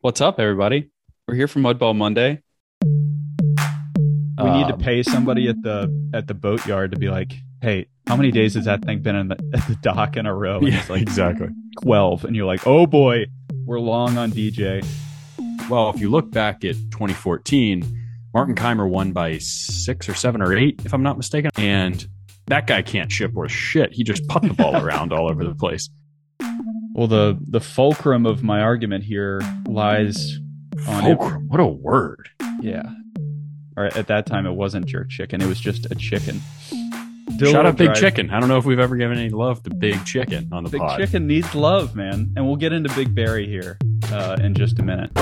What's up, everybody? We're here for Mudball Monday. We need to Um, pay somebody at the boatyard to be like, hey, how many days has that thing been at the dock in a row? And yeah, he's like, exactly. 12. And you're like, oh boy, we're long on DJ. Well, if you look back at 2014, Martin Keimer won by 6 or 7 or 8, if I'm not mistaken. And that guy can't ship worth shit. He just put the ball around all over the place. Well, the fulcrum of my argument here lies on it. Fulcrum, what a word. Yeah. Or at that time, it wasn't jerk chicken. It was just a chicken. Shout out Big Chicken. I don't know if we've ever given any love to Big Chicken on the Big pod. Chicken needs love, man. And we'll get into Big Barry here in just a minute.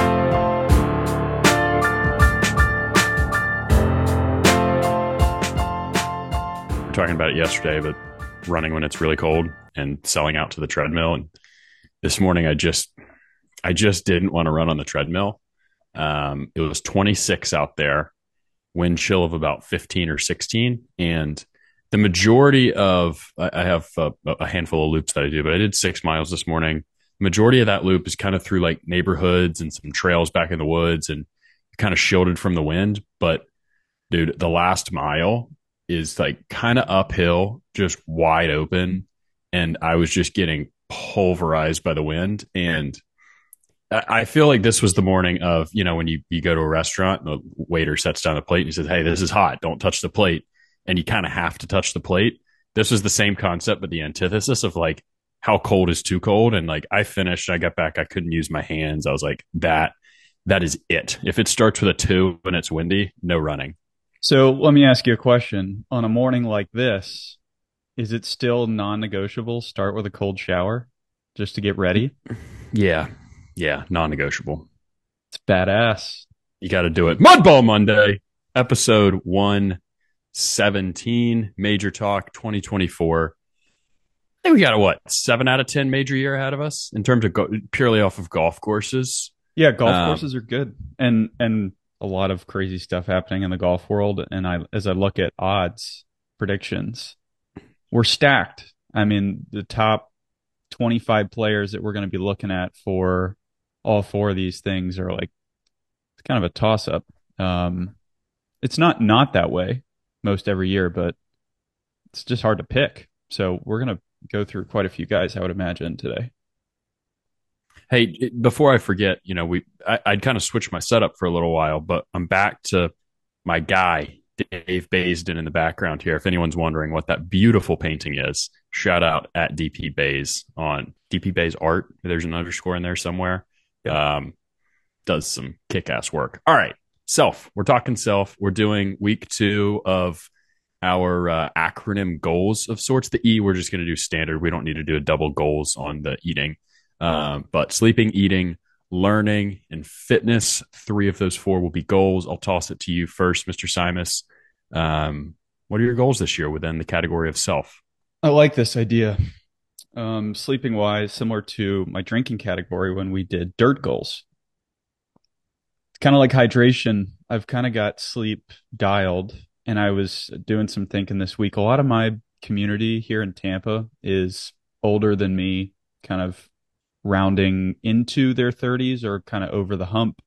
We were talking about it yesterday, but running when it's really cold and selling out to the treadmill. And this morning, I just didn't want to run on the treadmill. It was 26 out there, wind chill of about 15 or 16. And the majority of, I have a handful of loops that I do, but I did 6 miles this morning. Majority of that loop is kind of through like neighborhoods and some trails back in the woods and kind of shielded from the wind. But dude, the last mile is like kind of uphill, just wide open. And I was just getting pulverized by the wind. And I feel like this was the morning of, when you go to a restaurant and the waiter sets down the plate and he says, hey, this is hot. Don't touch the plate. And you kind of have to touch the plate. This was the same concept, but the antithesis of like, how cold is too cold. And like I finished, I got back, I couldn't use my hands. I was like, that is it. If it starts with a 2 and it's windy, no running. So let me ask you a question. On a morning like this, is it still non-negotiable? Start with a cold shower just to get ready? Yeah. Yeah. Non-negotiable. It's badass. You got to do it. Mudball Monday, episode 117, Major Talk 2024. I think we got a 7 out of 10 major year ahead of us in terms of purely off of golf courses. Yeah, golf courses are good. And a lot of crazy stuff happening in the golf world. And as I look at odds predictions, we're stacked. I mean, the top 25 players that we're going to be looking at for all four of these things are like, it's kind of a toss up. It's not that way most every year, but it's just hard to pick. So we're going to go through quite a few guys, I would imagine, today. Hey, before I forget, I'd kind of switched my setup for a little while, but I'm back to my guy, Dave Baisden, in the background here. If anyone's wondering what that beautiful painting is, shout out at DP Bays on DP Bays Art. There's an underscore in there somewhere. Yep. Does some kick-ass work. All right, self. We're talking self. We're doing week 2 of our acronym goals of sorts. The E, we're just going to do standard. We don't need to do a double goals on the eating. But sleeping, eating, learning, and fitness, 3 of those 4 will be goals. I'll toss it to you first, Mr. Simus. What are your goals this year within the category of self? I like this idea. Sleeping wise, similar to my drinking category when we did dirt goals. It's kind of like hydration. I've kind of got sleep dialed, and I was doing some thinking this week. A lot of my community here in Tampa is older than me, kind of rounding into their 30s or kind of over the hump.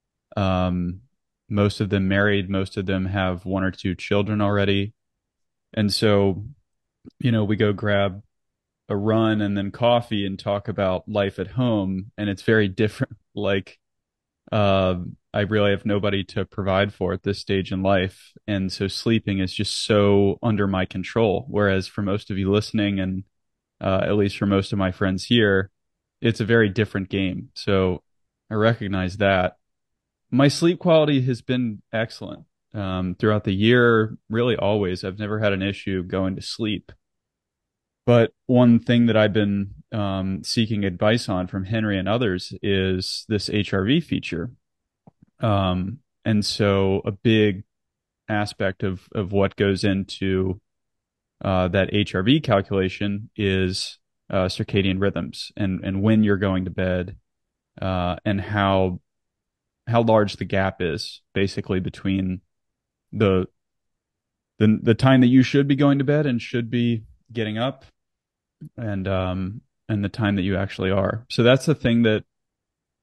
Most of them married, most of them have 1 or 2 children already. And so, we go grab a run and then coffee and talk about life at home. And it's very different. Like, I really have nobody to provide for at this stage in life. And so sleeping is just so under my control. Whereas for most of you listening, and at least for most of my friends here, it's a very different game. So I recognize that. My sleep quality has been excellent throughout the year, really always. I've never had an issue going to sleep. But one thing that I've been seeking advice on from Henry and others is this HRV feature. And so a big aspect of what goes into that HRV calculation is circadian rhythms and when you're going to bed and how large the gap is basically between the time that you should be going to bed and should be getting up and the time that you actually are. So that's the thing that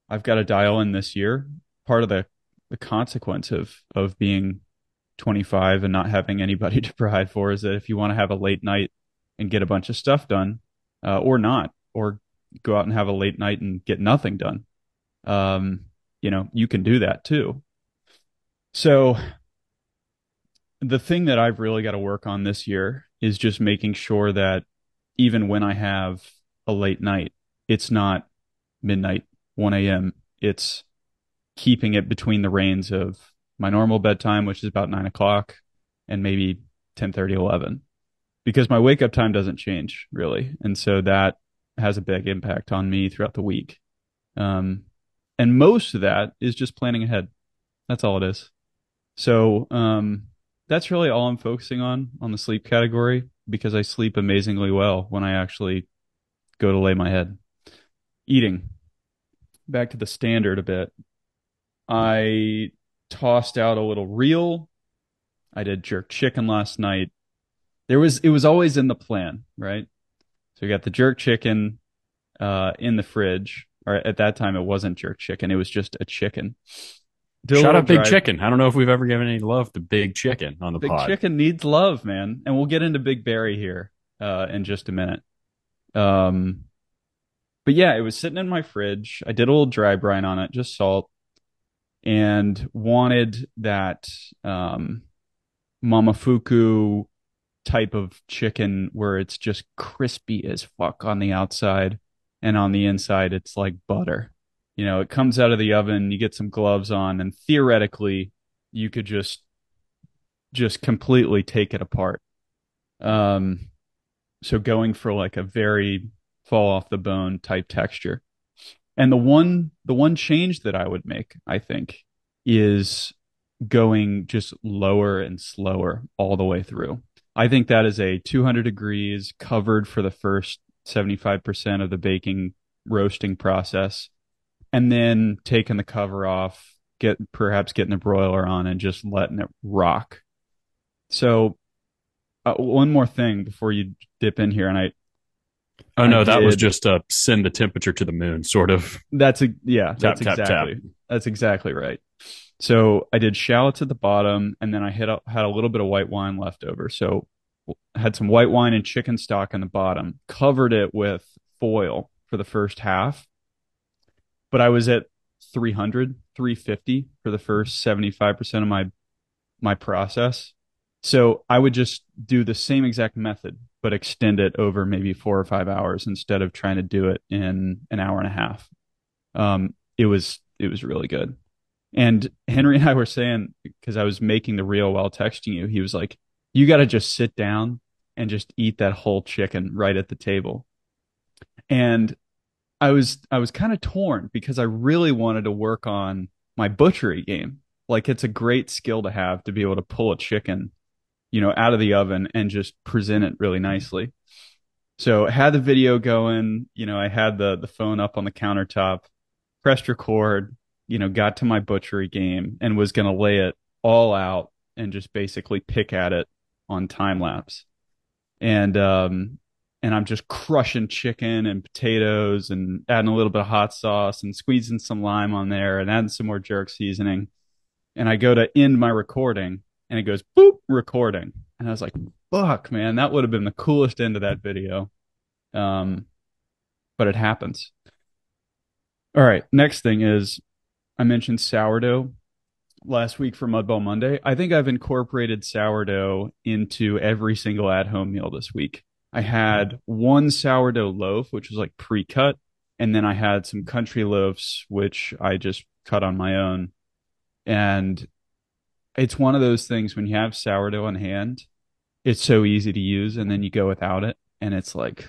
I've got to dial in this year. Part of the consequence of being 25 and not having anybody to provide for is that if you want to have a late night and get a bunch of stuff done, or not, or go out and have a late night and get nothing done, you can do that too. So the thing that I've really got to work on this year is just making sure that even when I have a late night, it's not midnight, 1 a.m. It's keeping it between the reins of my normal bedtime, which is about 9 o'clock, and maybe 10:30, 11, because my wake up time doesn't change really. And so that has a big impact on me throughout the week. Um, and most of that is just planning ahead. That's all it is. So, that's really all I'm focusing on the sleep category because I sleep amazingly well when I actually go to lay my head. Eating, back to the standard a bit. I tossed out a little reel. I did jerk chicken last night. It was always in the plan, right? So we got the jerk chicken in the fridge. Or at that time, it wasn't jerk chicken; it was just a chicken. Did a Shout little out Big dry. Chicken. I don't know if we've ever given any love to Big Chicken on the Big pod. chicken needs love, man, and we'll get into Big Berry here in just a minute. Um, but yeah, it was sitting in my fridge. I did a little dry brine on it, just salt, and wanted that Mamafuku type of chicken where it's just crispy as fuck on the outside and on the inside it's like butter. It comes out of the oven, you get some gloves on, and theoretically you could just completely take it apart. Um, so going for like a very fall off the bone type texture. And the one change that I would make, I think, is going just lower and slower all the way through. I think that is a 200 degrees covered for the first 75% of the baking roasting process, and then taking the cover off, perhaps getting the broiler on and just letting it rock. So, one more thing before you dip in here, and Oh I no, that was did. just a send the temperature to the moon sort of Yeah, tap tap tap. that's exactly right. So I did shallots at the bottom, and then I had a little bit of white wine left over. So I had some white wine and chicken stock in the bottom, covered it with foil for the first half, but I was at 300, 350 for the first 75% of my process. So I would just do the same exact method, but extend it over maybe 4 or 5 hours instead of trying to do it in an hour and a half. It was really good. And Henry and I were saying, because I was making the reel while texting you, he was like, "You got to just sit down and just eat that whole chicken right at the table." And I was kind of torn because I really wanted to work on my butchery game. Like it's a great skill to have to be able to pull a chicken, out of the oven and just present it really nicely. So I had the video going, I had the phone up on the countertop, pressed record, got to my butchery game and was going to lay it all out and just basically pick at it on time lapse. And I'm just crushing chicken and potatoes and adding a little bit of hot sauce and squeezing some lime on there and adding some more jerk seasoning. And I go to end my recording and it goes boop recording. And I was like, fuck, man, that would have been the coolest end of that video. Um, but it happens. All right. Next thing is I mentioned sourdough last week for Mudball Monday. I think I've incorporated sourdough into every single at home meal this week. I had one sourdough loaf, which was like pre cut. And then I had some country loaves, which I just cut on my own. And it's one of those things when you have sourdough on hand, it's so easy to use. And then you go without it. And it's like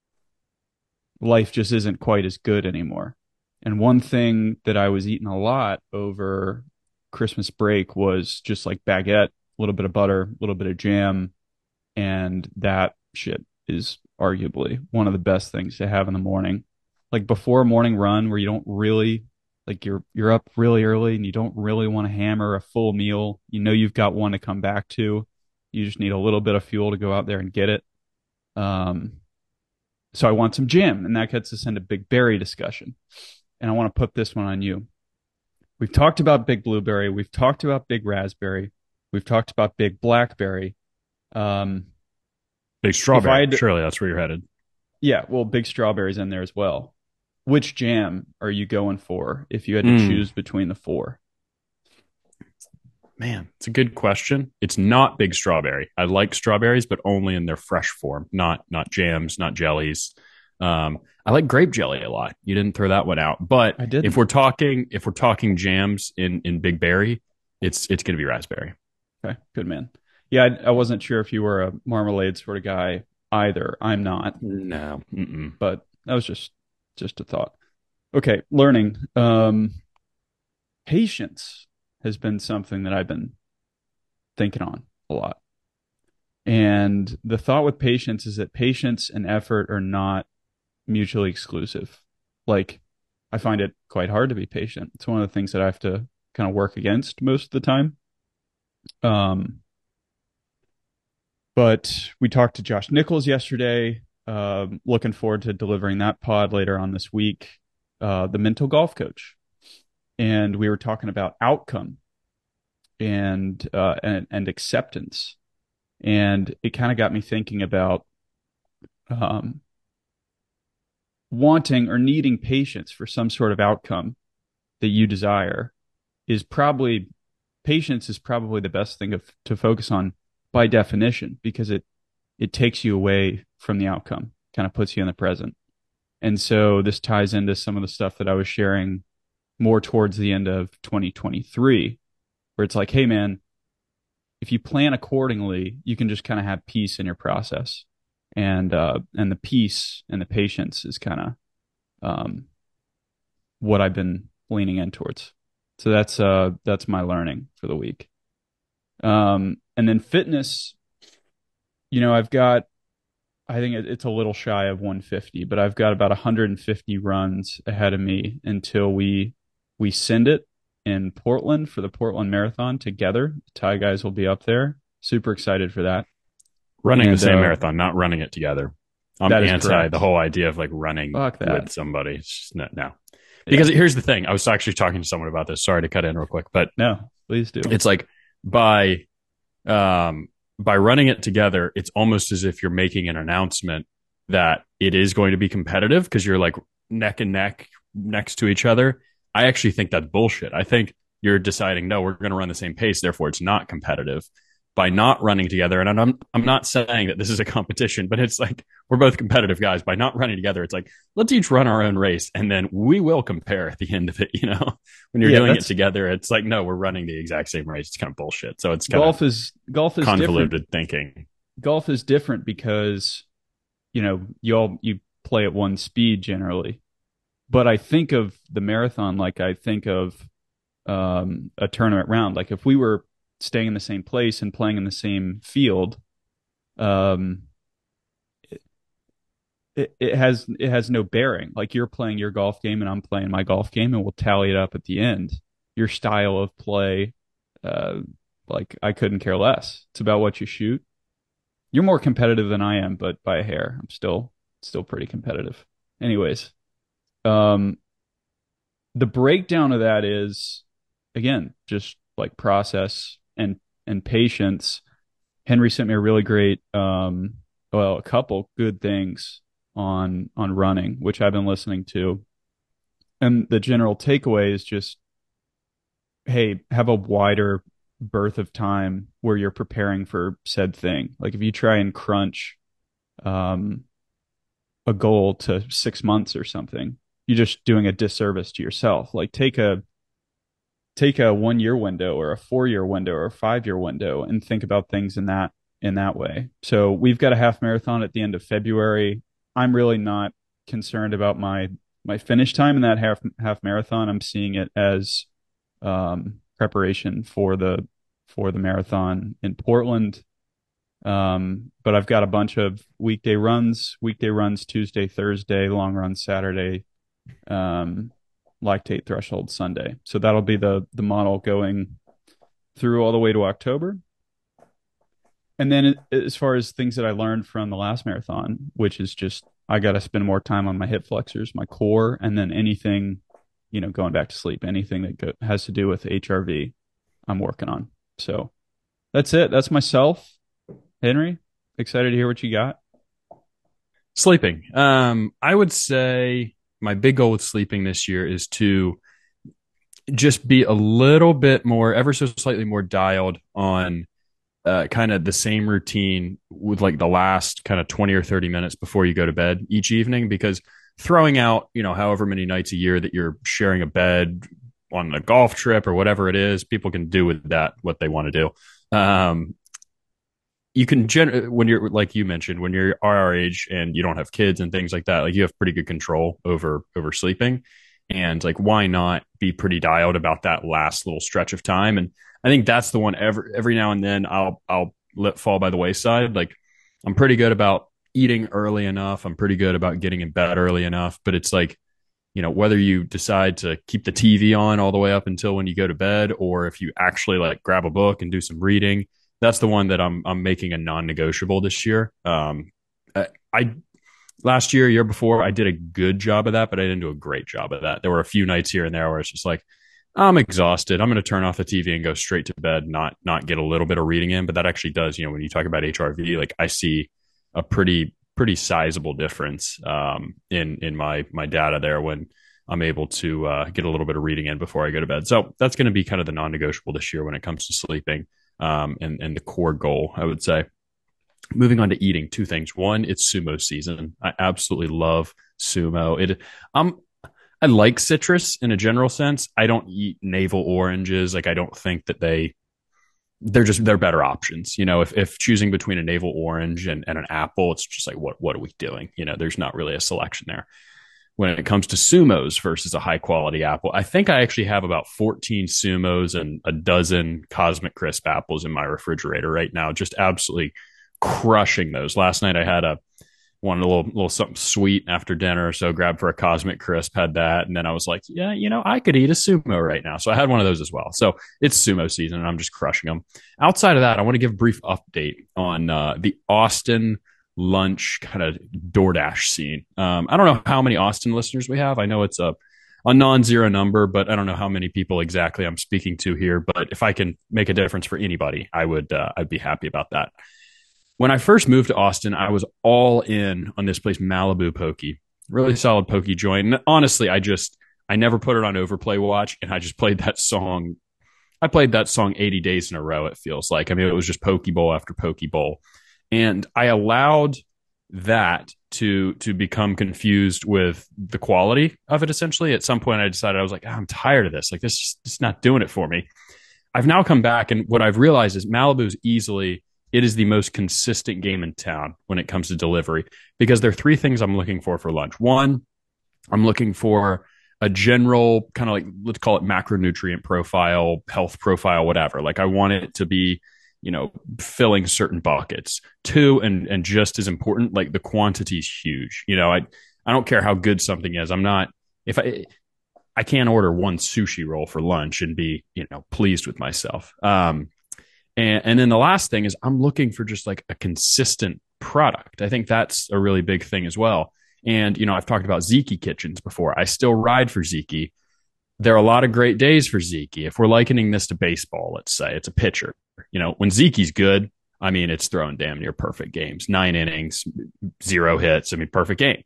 life just isn't quite as good anymore. And one thing that I was eating a lot over Christmas break was just like baguette, a little bit of butter, a little bit of jam, and that shit is arguably one of the best things to have in the morning. Like before a morning run where you don't really like you're up really early and you don't really want to hammer a full meal. You've got one to come back to. You just need a little bit of fuel to go out there and get it. Um, so I want some jam, and that gets us into Big Berry discussion. and I want to put this one on you. We've talked about big blueberry. We've talked about big raspberry. We've talked about big blackberry. Um, Big if I strawberry. had, Surely that's where you're headed. yeah, well, big strawberries in there as well. Which jam are you going for if you had to Mm, choose between the four? man, it's a good question. It's not big strawberry. I like strawberries, but only in their fresh form, not jams, not jellies. I like grape jelly a lot. You didn't throw that one out, but I didn't. if we're talking jams in Big Berry, it's going to be raspberry. Okay, good man. Yeah, I wasn't sure if you were a marmalade sort of guy either. I'm not, No, mm-mm. but that was just a thought. Okay, learning. Patience has been something that I've been thinking on a lot. And the thought with patience is that patience and effort are not mutually exclusive. Like, I find it quite hard to be patient. It's one of the things that I have to kind of work against most of the time. Um, but we talked to Josh Nichols yesterday. Looking forward to delivering that pod later on this week. The mental golf coach, and we were talking about outcome and acceptance, and it kind of got me thinking about um, wanting or needing patience for some sort of outcome that you desire is probably patience is probably the best thing to focus on by definition because it takes you away from the outcome, kind of puts you in the present. And so this ties into some of the stuff that I was sharing more towards the end of 2023, where it's like, hey man, if you plan accordingly, you can just kind of have peace in your process. And the peace and the patience is kind of um what I've been leaning in towards. So that's my learning for the week. And then fitness, I've got I think it's a little shy of 150, but I've got about 150 runs ahead of me until we send it in Portland for the Portland Marathon together. The Thai guys will be up there. Super excited for that. Running the And same marathon, not running it together. I'm that is anti correct. the whole idea of like running Fuck with that. somebody. It's just no. Yeah. Because here's the thing. I was actually talking to someone about this. Sorry to cut in real quick, but No, please do. it's like by by running it together, it's almost as if you're making an announcement that it is going to be competitive because you're like neck and neck next to each other. I actually think that's bullshit. I think you're deciding, no, we're going to run the same pace, therefore it's not competitive by not running together. And I'm not saying that this is a competition, but it's like we're both competitive guys. By not running together, it's like let's each run our own race, and then we will compare at the end of it. When you're Yeah, doing it that's together, it's like no, we're running the exact same race. It's kind of bullshit. So it's kind of golf is different. convoluted thinking. Golf is different because you play at one speed generally. But I think of the marathon like I think of a tournament round. Like if we were staying in the same place and playing in the same field, um, it has no bearing. Like you're playing your golf game and I'm playing my golf game, and we'll tally it up at the end. Your style of play, uh, like I couldn't care less. It's about what you shoot. You're more competitive than I am, but by a hair. I'm still pretty competitive. Anyways, um, the breakdown of that is again just like process and patience. Henry sent me a really great well, a couple good things on running, which I've been listening to. And the general takeaway is just, hey, have a wider berth of time where you're preparing for said thing. Like if you try and crunch um a goal to 6 months or something, you're just doing a disservice to yourself. Like take a 1 year window or a 4 year window or a 5 year window and think about things in that way. So we've got a half marathon at the end of February. I'm really not concerned about my finish time in that half marathon. I'm seeing it as preparation for the marathon in Portland. But I've got a bunch of weekday runs Tuesday, Thursday, long run Saturday, um, lactate threshold Sunday. So that'll be the model going through all the way to October. And then as far as things that I learned from the last marathon, which is just I got to spend more time on my hip flexors, my core, and then anything going back to sleep. Anything that has to do with HRV, I'm working on. So that's it. That's myself. Henry, excited to hear what you got. Sleeping. I would say my big goal with sleeping this year is to just be a little bit more, ever so slightly more dialed on kind of the same routine with like the last kind of 20 or 30 minutes before you go to bed each evening, because throwing out, however many nights a year that you're sharing a bed on a golf trip or whatever it is, people can do with that what they want to do. You can when you're, like you mentioned, when you're our age and you don't have kids and things like that, like you have pretty good control over sleeping, and like why not be pretty dialed about that last little stretch of time. And I think that's the one every now and then I'll let fall by the wayside. Like I'm pretty good about eating early enough, I'm pretty good about getting in bed early enough, but it's like, whether you decide to keep the TV on all the way up until when you go to bed, or if you actually like grab a book and do some reading, that's the one that I'm making a non-negotiable this year. I last year before, I did a good job of that, but I didn't do a great job of that. There were a few nights here and there where it's just like, I'm exhausted, I'm going to turn off the TV and go straight to bed, not get a little bit of reading in. But that actually does, when you talk about HRV, like I see a pretty sizable difference in my data there when I'm able to get a little bit of reading in before I go to bed. So that's going to be kind of the non-negotiable this year when it comes to sleeping, and the core goal, I would say. Moving on to eating, two things. One, it's sumo season. I absolutely love sumo. I like citrus in a general sense. I don't eat navel oranges. Like I don't think that they're better options. If choosing between a navel orange and an apple, it's just like, what are we doing? There's not really a selection there. When it comes to sumos versus a high quality apple, I think I actually have about 14 sumos and a dozen Cosmic Crisp apples in my refrigerator right now, just absolutely crushing those. Last night I had wanted a little something sweet after dinner, so grabbed for a Cosmic Crisp, had that, and then I was like, yeah, I could eat a sumo right now. So I had one of those as well. So it's sumo season, and I'm just crushing them. Outside of that, I want to give a brief update on the Austin lunch kind of DoorDash scene. I don't know how many Austin listeners we have. I know it's a non-zero number, but I don't know how many people exactly I'm speaking to here. But if I can make a difference for anybody, I'd be happy about that. When I first moved to Austin, I was all in on this place, Malibu Pokey. Really solid pokey joint. And honestly, I never put it on overplay watch, and I just played that song. I played that song 80 days in a row, it feels like. I mean, it was just Poke Bowl after Poke Bowl. And I allowed that to become confused with the quality of it, essentially. At some point, I decided, I was like, I'm tired of this. Like, this is not doing it for me. I've now come back, and what I've realized is Malibu's it is the most consistent game in town when it comes to delivery, because there are three things I'm looking for lunch. One, I'm looking for a general kind of like, let's call it macronutrient profile, health profile, whatever. Like I want it to be, filling certain buckets. Two, and just as important, like the quantity is huge. I don't care how good something is. I can't order one sushi roll for lunch and be, pleased with myself. And then the last thing is I'm looking for just like a consistent product. I think that's a really big thing as well. And, I've talked about Ziki kitchens before. I still ride for Ziki. There are a lot of great days for Ziki. If we're likening this to baseball, let's say it's a pitcher. When Ziki's good, I mean, it's throwing damn near perfect games, 9 innings, 0 hits. I mean, perfect game.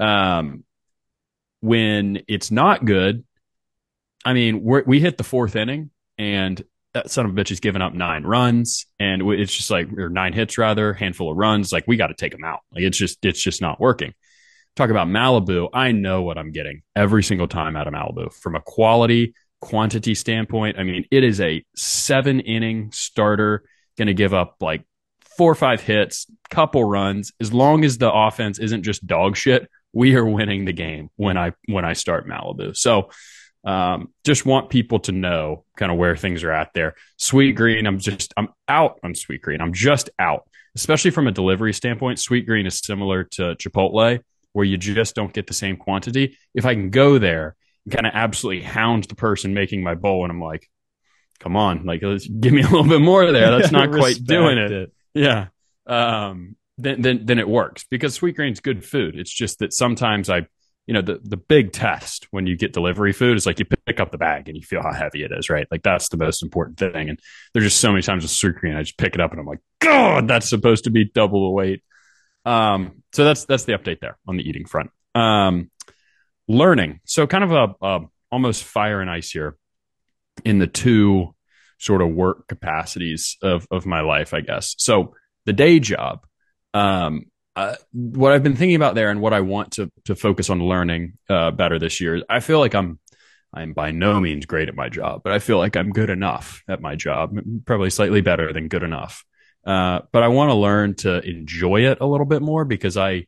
When it's not good, I mean, we hit the 4th inning and that son of a bitch is giving up 9 runs, and it's just like, or 9 hits rather, handful of runs. Like we got to take them out. Like it's just not working. Talk about Malibu. I know what I'm getting every single time out of Malibu from a quantity standpoint. I mean, it is a 7-inning starter, going to give up like 4 or 5 hits, couple runs. As long as the offense isn't just dog shit, we are winning the game when I start Malibu. So just want people to know kind of where things are at there. Sweet Green, I'm out on Sweet Green. I'm just out, especially from a delivery standpoint. Sweet Green is similar to Chipotle, where you just don't get the same quantity. If I can go there and kind of absolutely hound the person making my bowl, and I'm like, come on, like give me a little bit more there. That's not quite doing it. Yeah. Then it works, because Sweet Green's good food. It's just that sometimes I the big test when you get delivery food is like you pick up the bag and you feel how heavy it is, right? Like that's the most important thing. And there's just so many times with sucreen, I just pick it up and I'm like, God, that's supposed to be double the weight. So that's the update there on the eating front. Learning. So kind of a almost fire and ice here in the two sort of work capacities of my life, I guess. So the day job, what I've been thinking about there and what I want to focus on learning better this year, I feel like I'm by no means great at my job, but I feel like I'm good enough at my job, probably slightly better than good enough. But I want to learn to enjoy it a little bit more because I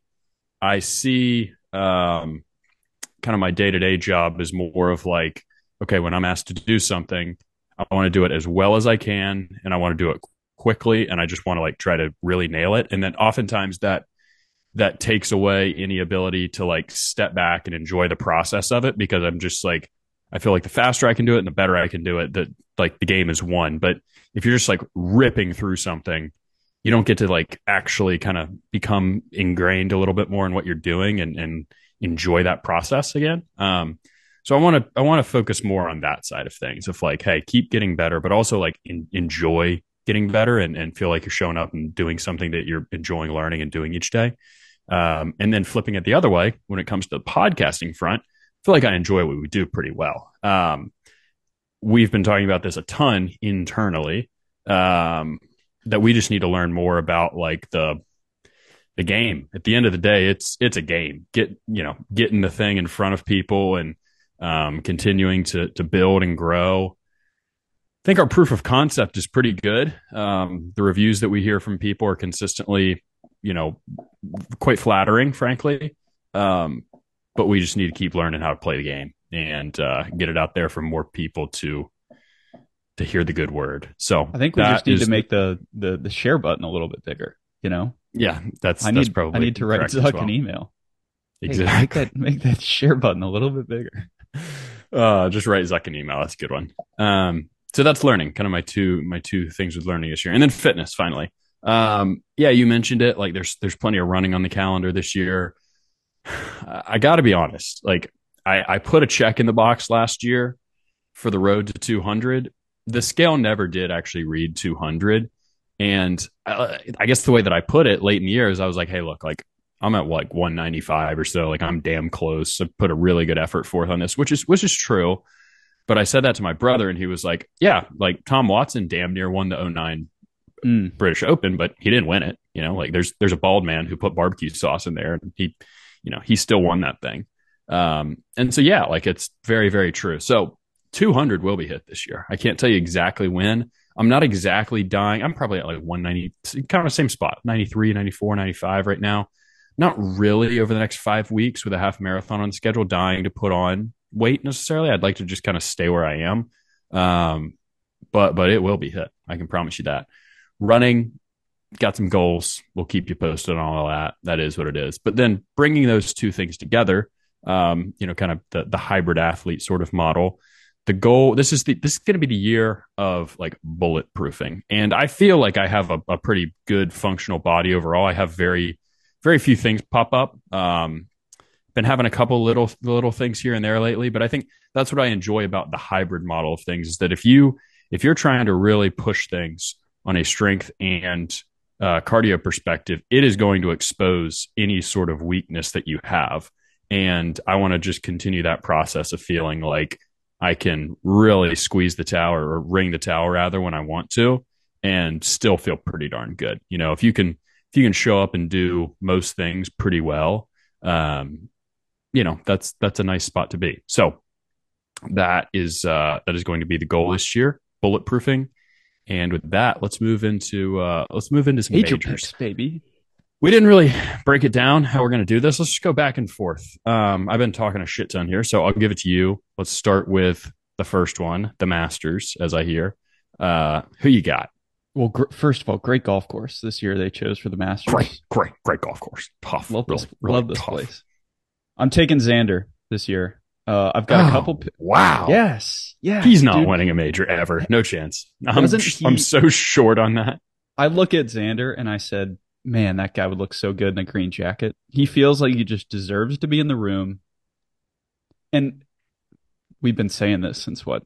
see kind of my day-to-day job is more of like, okay, when I'm asked to do something, I want to do it as well as I can, and I want to do it quickly, and I just want to like try to really nail it. And then oftentimes that takes away any ability to like step back and enjoy the process of it because I'm just like, I feel like the faster I can do it and the better I can do it, that like the game is won. But if you're just like ripping through something, you don't get to like actually kind of become ingrained a little bit more in what you're doing and enjoy that process again. So I want to focus more on that side of things of like, hey, keep getting better, but also like enjoy getting better and feel like you're showing up and doing something that you're enjoying learning and doing each day. And then flipping it the other way, when it comes to the podcasting front, I feel like I enjoy what we do pretty well. We've been talking about this a ton internally, that we just need to learn more about like the game. At the end of the day, it's a game. Getting the thing in front of people and continuing to build and grow. I think our proof of concept is pretty good. The reviews that we hear from people are consistently, quite flattering, frankly. But we just need to keep learning how to play the game and get it out there for more people to hear the good word. So I think we just need to make the share button a little bit bigger, Yeah, that's probably I need to write Zuck an email. Exactly. Hey, make that share button a little bit bigger. Just write Zuck an email. That's a good one. So that's learning, kind of my two things with learning this year. And then fitness, finally. Yeah, you mentioned it. Like there's plenty of running on the calendar this year. I got to be honest. Like I put a check in the box last year for the road to 200. The scale never did actually read 200. And I guess the way that I put it late in the year is I was like, hey, look, like I'm at like 195 or so. Like I'm damn close. I put a really good effort forth on this, which is true. But I said that to my brother and he was like, yeah, like Tom Watson damn near won the 09 British Open, but he didn't win it. Like there's a bald man who put barbecue sauce in there and he still won that thing. And so, yeah, like it's very, very true. So 200 will be hit this year. I can't tell you exactly when. I'm not exactly dying. I'm probably at like 190, kind of the same spot, 93, 94, 95 right now. Not really over the next 5 weeks with a half marathon on the schedule, dying to put on weight necessarily. I'd like to just kind of stay where I am. But it will be hit. I can promise you that. Running, got some goals. We'll keep you posted on all that. That is what it is. But then bringing those two things together, kind of the hybrid athlete sort of model. The goal, this is going to be the year of like bulletproofing. And I feel like I have a pretty good functional body overall. I have very, very few things pop up. Been having a couple little things here and there lately, but I think that's what I enjoy about the hybrid model of things is that if you're trying to really push things on a strength and cardio perspective, it is going to expose any sort of weakness that you have. And I want to just continue that process of feeling like I can really squeeze the towel or ring the towel rather when I want to and still feel pretty darn good. If you can show up and do most things pretty well, that's a nice spot to be. So that is going to be the goal this year, bulletproofing. And with that, let's move into some major picks, baby. We didn't really break it down how we're going to do this. Let's just go back and forth. I've been talking a shit ton here, so I'll give it to you. Let's start with the first one, the Masters, as I hear. Who you got? Well, first of all, great golf course this year they chose for the Masters. Great golf course. Tough. Love this tough. place. I'm taking Xander this year. I've got a couple. Wow. Yes. Yeah. He's not winning a major ever. No chance. I'm so short on that. I look at Xander and I said, man, that guy would look so good in a green jacket. He feels like he just deserves to be in the room And we've been saying this since what,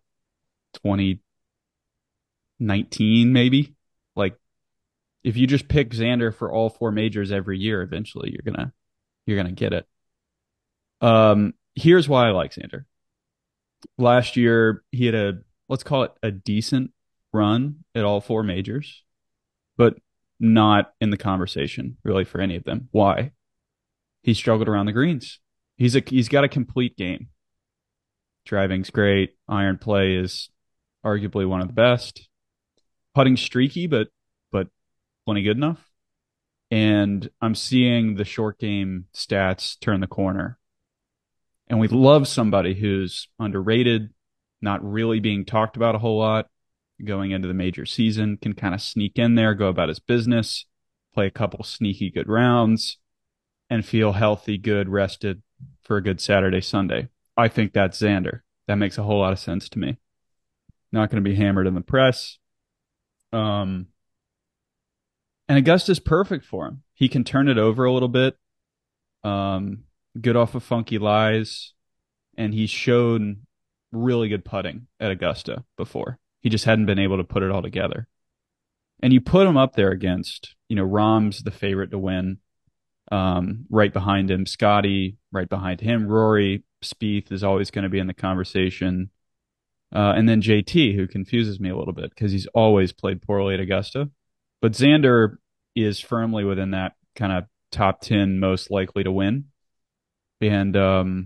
2019 maybe? Like if you just pick Xander for all four majors every year, eventually you're gonna get it. Here's why I like Xander. Last year he had a, let's call it a decent run at all four majors, but not in the conversation really for any of them. Why? He struggled around the greens. He's got a complete game. Driving's great. Iron play is arguably one of the best. Putting streaky, but plenty good enough. And I'm seeing the short game stats turn the corner. And we love somebody who's underrated, not really being talked about a whole lot, going into the major season, can kind of sneak in there, go about his business, play a couple sneaky good rounds, and feel healthy, good, rested for a good Saturday, Sunday. I think that's Xander. That makes a whole lot of sense to me. Not going to be hammered in the press. And Augusta's perfect for him. He can turn it over a little bit. Good off of funky lies, and he's shown really good putting at Augusta before. He just hadn't been able to put it all together. And you put him up there against, Rahm's the favorite to win. Right behind him, Scotty, right behind him, Rory, Spieth is always going to be in the conversation. And then JT, who confuses me a little bit because he's always played poorly at Augusta. But Xander is firmly within that kind of top 10 most likely to win. And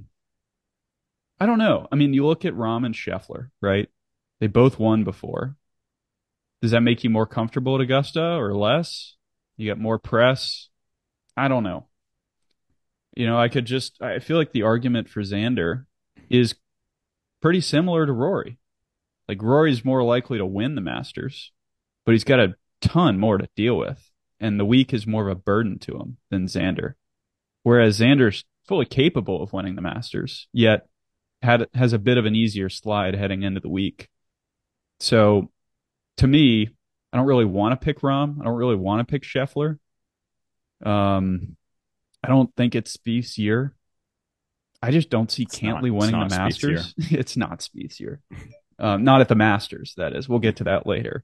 I don't know. I mean, you look at Rahm and Scheffler, right? They both won before. Does that make you more comfortable at Augusta or less? You get more press? I don't know. I feel like the argument for Xander is pretty similar to Rory. Like Rory's more likely to win the Masters, but he's got a ton more to deal with. And the week is more of a burden to him than Xander. Whereas Xander's fully capable of winning the Masters, yet has a bit of an easier slide heading into the week. So to me, I don't really want to pick Rahm. I don't really want to pick Scheffler. I don't think it's Spieth's year. I just don't see Cantlay winning the Masters. It's not Spieth's year. Not at the Masters, that is. We'll get to that later.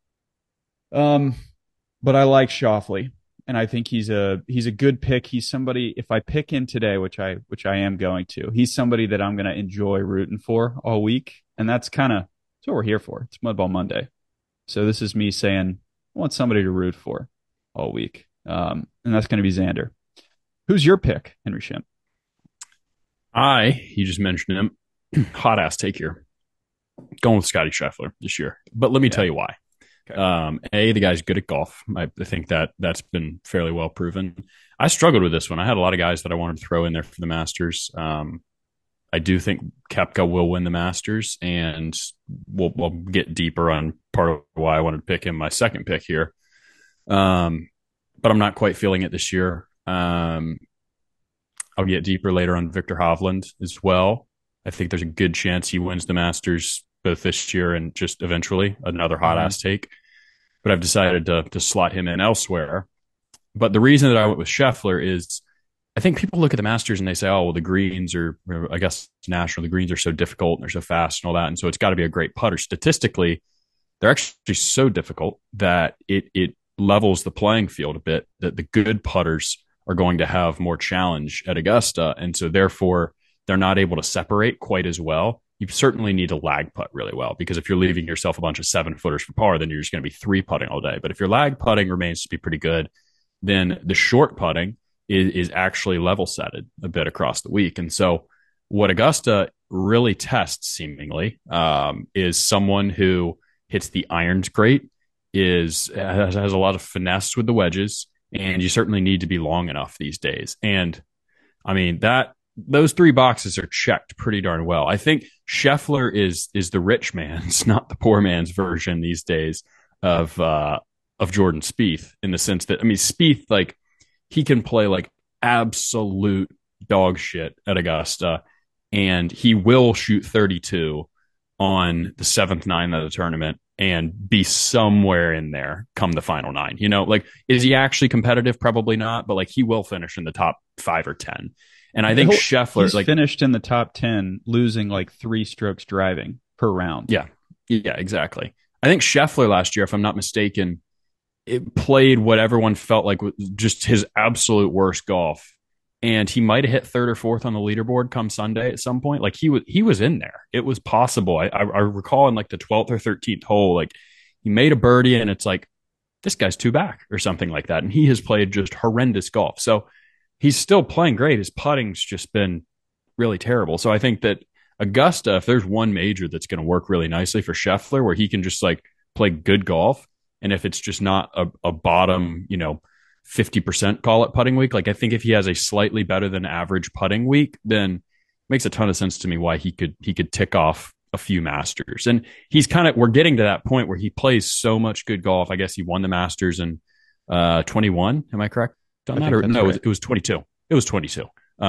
But I like Schauffele, and I think he's a good pick. He's somebody, if I pick him today, which I am going to, he's somebody that I'm going to enjoy rooting for all week. And that's what we're here for. It's Mudball Monday. So this is me saying I want somebody to root for all week. And that's going to be Xander. Who's your pick, Henry Shimp? You just mentioned him. Hot ass take here. Going with Scotty Scheffler this year. But let me tell you why. Okay. The guy's good at golf. I think that's been fairly well proven. I struggled with this one. I had a lot of guys that I wanted to throw in there for the Masters. I do think Koepka will win the Masters, and we'll get deeper on part of why I wanted to pick him, my second pick here. But I'm not quite feeling it this year. I'll get deeper later on Victor Hovland as well. I think there's a good chance he wins the Masters both this year and just eventually, another hot ass take. But I've decided to slot him in elsewhere. But the reason that I went with Scheffler is I think people look at the Masters and they say, oh, well, the greens are, I guess national, the greens are so difficult and they're so fast and all that. And so it's got to be a great putter. Statistically, they're actually so difficult that it levels the playing field a bit, that the good putters are going to have more challenge at Augusta. And so therefore, they're not able to separate quite as well. You certainly need to lag putt really well, because if you're leaving yourself a bunch of 7-footers for par, then you're just going to be 3 putting all day. But if your lag putting remains to be pretty good, then the short putting is actually level setted a bit across the week. And so what Augusta really tests seemingly is someone who hits the irons great, has a lot of finesse with the wedges, and you certainly need to be long enough these days. And I mean, those 3 boxes are checked pretty darn well. I think Scheffler is the rich man's, not the poor man's version these days of Jordan Spieth, in the sense that, I mean, Spieth, like, he can play like absolute dog shit at Augusta, and he will shoot 32 on the 7th nine of the tournament and be somewhere in there come the final 9. Like, is he actually competitive? Probably not, but like, he will finish in the top 5 or 10. And I think Scheffler, He's finished in the top 10, losing like 3 strokes driving per round. yeah, yeah, exactly. I think Scheffler last year, if I'm not mistaken, it played what everyone felt like was just his absolute worst golf. And he might have hit third or fourth on the leaderboard come Sunday at some point. Like he was in there. It was possible. I recall in like the 12th or 13th hole, like he made a birdie and it's like, this guy's two back or something like that. And he has played just horrendous golf. So he's still playing great. His putting's just been really terrible. So I think that Augusta, if there's one major that's going to work really nicely for Scheffler, where he can just like play good golf, and if it's just not a bottom, 50% call it putting week, like I think if he has a slightly better than average putting week, then it makes a ton of sense to me why he could tick off a few Masters. And we're getting to that point where he plays so much good golf. I guess he won the Masters in 21. Am I correct on that? Or no, right. It was 22. It was 22.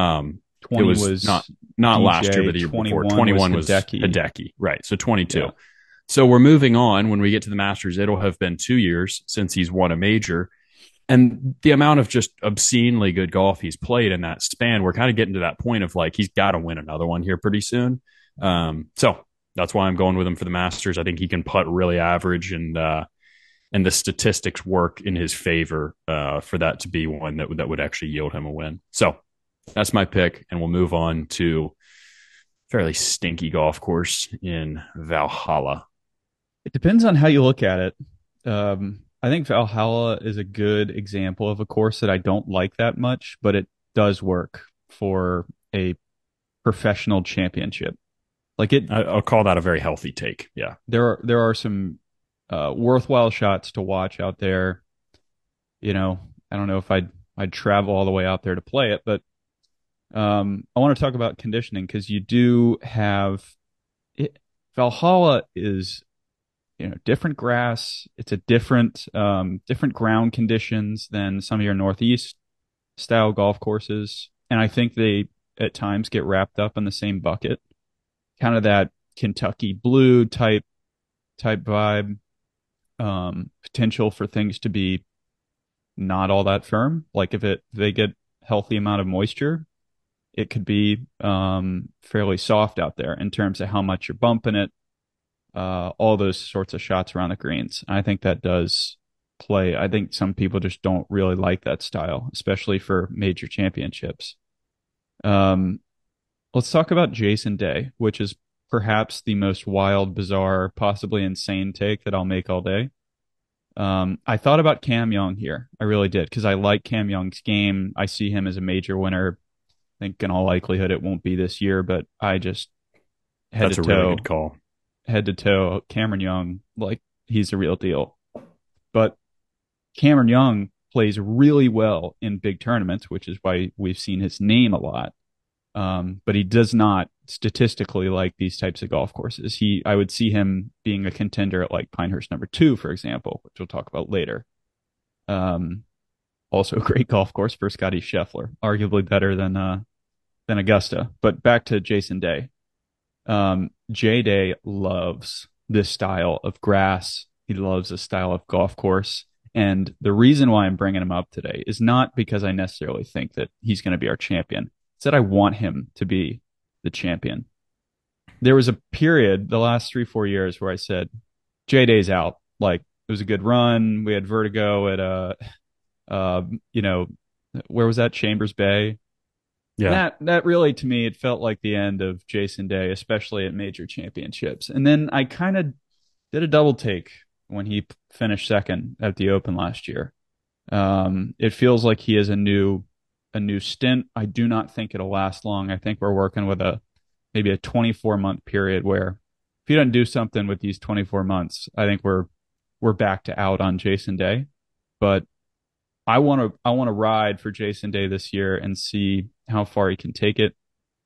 20 it was not last year, but the year before. 21 was Hideki. Hideki. Right. So 22. Yeah. So we're moving on. When we get to the Masters, it'll have been 2 years since he's won a major. And the amount of just obscenely good golf he's played in that span, we're kind of getting to that point of like, he's got to win another one here pretty soon. So that's why I'm going with him for the Masters. I think he can putt really average, and the statistics work in his favor for that to be one that would actually yield him a win. So that's my pick, and we'll move on to fairly stinky golf course in Valhalla. It depends on how you look at it. I think Valhalla is a good example of a course that I don't like that much, but it does work for a professional championship. Like I'll call that a very healthy take. Yeah, there are some worthwhile shots to watch out there. I don't know if I'd travel all the way out there to play it, but I want to talk about conditioning because you do have it. Valhalla is different grass. It's a different ground conditions than some of your Northeast style golf courses, and I think they at times get wrapped up in the same bucket, kind of that Kentucky blue type vibe. Potential for things to be not all that firm. Like if they get healthy amount of moisture, it could be fairly soft out there in terms of how much you're bumping it. All those sorts of shots around the greens. I think that does play. I think some people just don't really like that style, especially for major championships. Let's talk about Jason Day, which is perhaps the most wild, bizarre, possibly insane take that I'll make all day. I thought about Cam Young here. I really did, because I like Cam Young's game. I see him as a major winner. I think in all likelihood it won't be this year, but I just That's a really good call. Head to toe, Cameron Young, like he's a real deal. But Cameron Young plays really well in big tournaments, which is why we've seen his name a lot. But he does not statistically like these types of golf courses. I would see him being a contender at like Pinehurst number 2, for example, which we'll talk about later. Also a great golf course for Scotty Scheffler, arguably better than Augusta. But back to Jason Day. J Day loves this style of grass. He loves this style of golf course. And the reason why I'm bringing him up today is not because I necessarily think that he's going to be our champion. It's that I want him to be the champion. There was a period, the last 3-4 years, where I said, J Day's out. Like, it was a good run. We had vertigo at, where was that? Chambers Bay. Yeah. That really, to me, it felt like the end of Jason Day, especially at major championships. And then I kind of did a double take when he finished second at the Open last year. It feels like he has a new stint. I do not think it'll last long. I think we're working with maybe a 24-month period where if he doesn't do something with these 24 months, I think we're back to out on Jason Day. But I want to ride for Jason Day this year and see how far he can take it.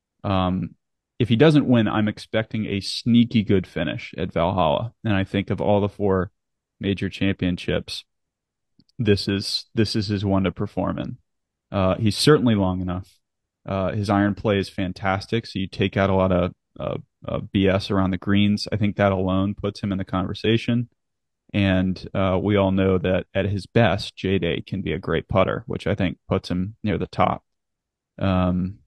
If he doesn't win, I'm expecting a sneaky good finish at Valhalla. And I think of all the 4 major championships, this is his one to perform in. He's certainly long enough. His iron play is fantastic. So you take out a lot of BS around the greens. I think that alone puts him in the conversation. And we all know that at his best, J Day can be a great putter, which I think puts him near the top.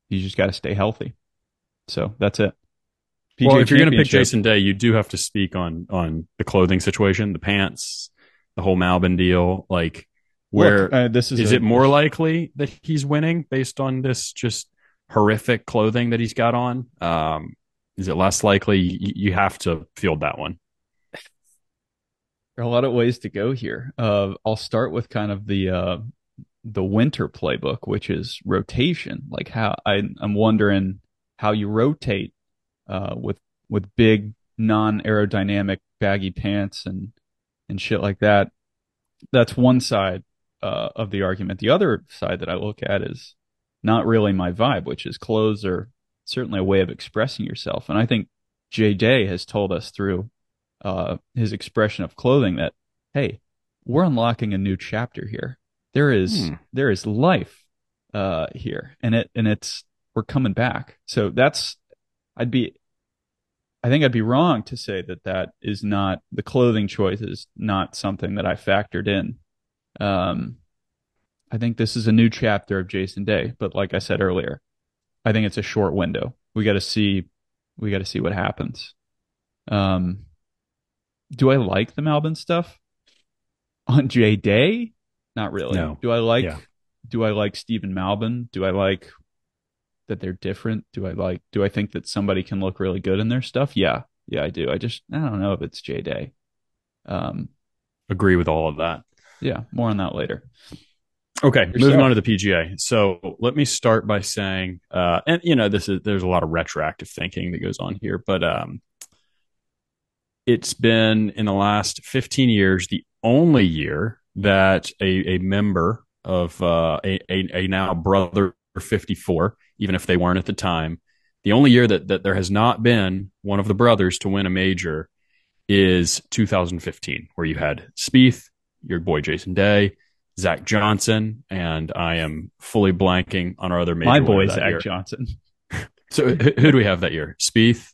You just got to stay healthy. So that's it. Well, PGA if you're going to pick Championship. Jason Day, you do have to speak on the clothing situation, the pants, the whole Malbin deal. Like, Look, where this is is it more likely that he's winning based on this just horrific clothing that he's got on? Is it less likely? You have to field that one. there are a lot of ways to go here. I'll start with kind of the winter playbook, which is rotation. Like I'm wondering how you rotate with big non-aerodynamic baggy pants and shit like that. That's one side of the argument. The other side that I look at is not really my vibe, which is clothes are certainly a way of expressing yourself. And I think Jay Day has told us through his expression of clothing that, hey, we're unlocking a new chapter here. There is life here, and it's we're coming back. So I'd be I think I'd be wrong to say that is not the clothing choice is not something that I factored in. Um, I think this is a new chapter of Jason Day, but like I said earlier, I think it's a short window. We got to see what happens. Um, do I like the Malbin stuff on J Day? Not really. No. Yeah. Do I like Stephen Malbin? Do I like that they're different? Do I think that somebody can look really good in their stuff? Yeah. Yeah, I do. I don't know if it's J Day. Um, Agree with all of that. yeah, more on that later. Okay, Yourself. moving on to the PGA. So let me start by saying, and there's a lot of retroactive thinking that goes on here, but it's been in the last 15 years the only year that a member of a now brother 54, even if they weren't at the time, the only year that there has not been one of the brothers to win a major is 2015, where you had Spieth, your boy Jason Day, Zach Johnson, and I am fully blanking on our other major. My boy Zach year. Johnson. So who do we have that year? Spieth,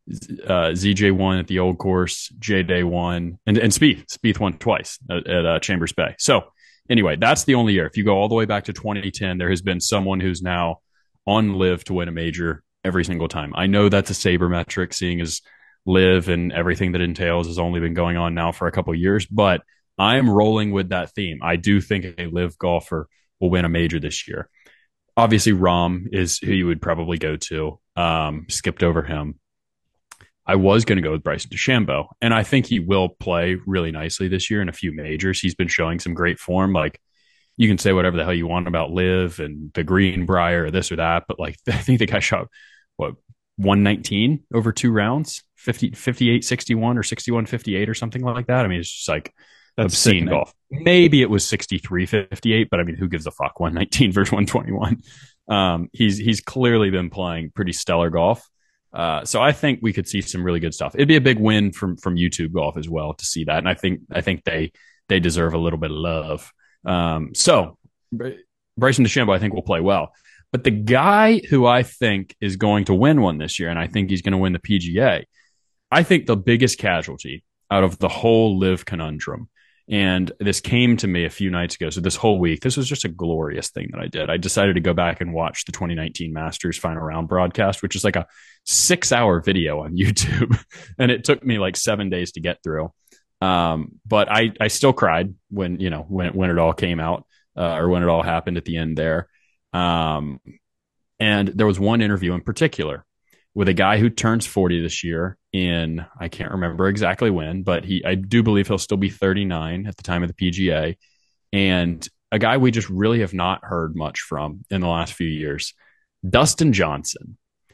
ZJ won at the old course, J Day won, and Spieth won twice at Chambers Bay. So anyway, that's the only year. If you go all the way back to 2010, there has been someone who's now on LIV to win a major every single time. I know that's a sabermetric, seeing as LIV and everything that entails has only been going on now for a couple of years, but I am rolling with that theme. I do think a LIV golfer will win a major this year. Obviously, Rahm is who you would probably go to. Skipped over him. I was going to go with Bryson DeChambeau, and I think he will play really nicely this year in a few majors. He's been showing some great form. Like, you can say whatever the hell you want about LIV and the Greenbrier or this or that, but like, I think the guy shot what 119 over 2 rounds, 58 61 or 61 58 or something like that. I mean, it's just like That's obscene sickening. golf. Maybe it was 63 58, but I mean, who gives a fuck? 119 versus 121. He's clearly been playing pretty stellar golf. So I think we could see some really good stuff. It'd be a big win from YouTube golf as well to see that, and I think they deserve a little bit of love. So Bryson DeChambeau, I think, will play well. But the guy who I think is going to win one this year, and I think he's going to win the PGA, I think the biggest casualty out of the whole LIV conundrum, and this came to me a few nights ago. So this whole week, this was just a glorious thing that I did. I decided to go back and watch the 2019 Masters Final Round broadcast, which is like a 6-hour video on YouTube. And it took me like 7 days to get through. But I still cried when it all came out, or when it all happened at the end there. And there was one interview in particular with a guy who turns 40 this year in, I can't remember exactly when, but I do believe he'll still be 39 at the time of the PGA. And a guy we just really have not heard much from in the last few years, Dustin Johnson.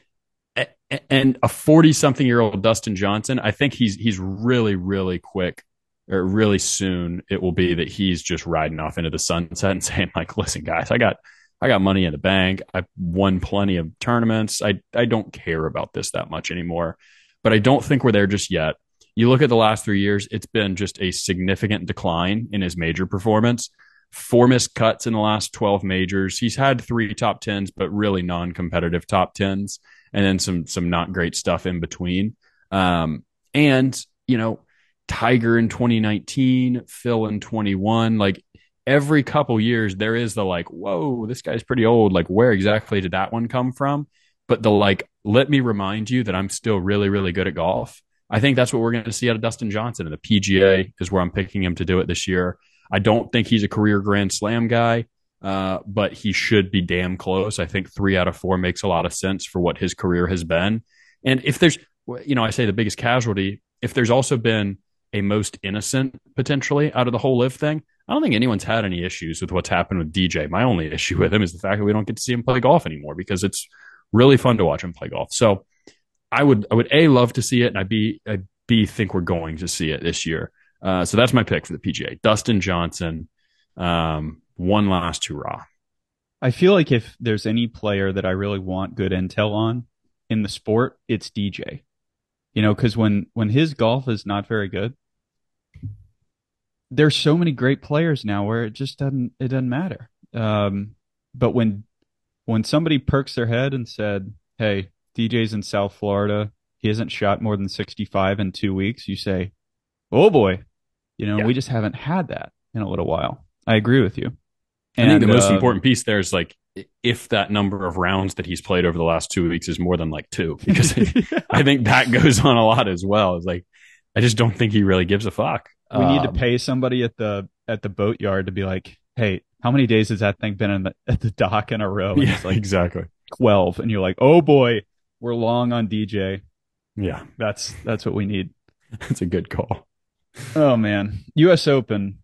And a 40-something-year-old Dustin Johnson, I think he's really, really quick, or really soon it will be that he's just riding off into the sunset and saying, like, listen, guys, I got money in the bank. I've won plenty of tournaments. I don't care about this that much anymore. But I don't think we're there just yet. You look at the last 3 years, it's been just a significant decline in his major performance. 4 missed cuts in the last 12 majors. He's had 3 top 10s, but really non-competitive top 10s, and then some not great stuff in between. And Tiger in 2019, Phil in 21, like, every couple years there is the like, whoa, this guy's pretty old. Like, where exactly did that one come from? But the like, let me remind you that I'm still really, really good at golf. I think that's what we're going to see out of Dustin Johnson. And the PGA is where I'm picking him to do it this year. I don't think he's a career Grand Slam guy, but he should be damn close. I think 3 out of 4 makes a lot of sense for what his career has been. And if there's, I say the biggest casualty, if there's also been a most innocent potentially out of the whole live thing, I don't think anyone's had any issues with what's happened with DJ. My only issue with him is the fact that we don't get to see him play golf anymore because it's really fun to watch him play golf. So I would A, love to see it, and I B, think we're going to see it this year. So that's my pick for the PGA. Dustin Johnson, one last hurrah. I feel like if there's any player that I really want good intel on in the sport, it's DJ. Because when his golf is not very good, there's so many great players now where it doesn't matter. But when somebody perks their head and said, "Hey, DJ's in South Florida, he hasn't shot more than 65 in 2 weeks," you say, "Oh boy, Yeah. we just haven't had that in a little while." I agree with you. I think the And most important piece there is like if that number of rounds that he's played over the last 2 weeks is more than like two, because I think that goes on a lot as well. It's like I just don't think he really gives a fuck. we need to pay somebody at the boatyard to be like, "Hey, how many days has that thing been at the dock in a row?" And Yeah, it's like exactly. 12, and you're like, "Oh boy, we're long on DJ." Yeah, That's what we need. that's a good call. Oh man, U.S. Open,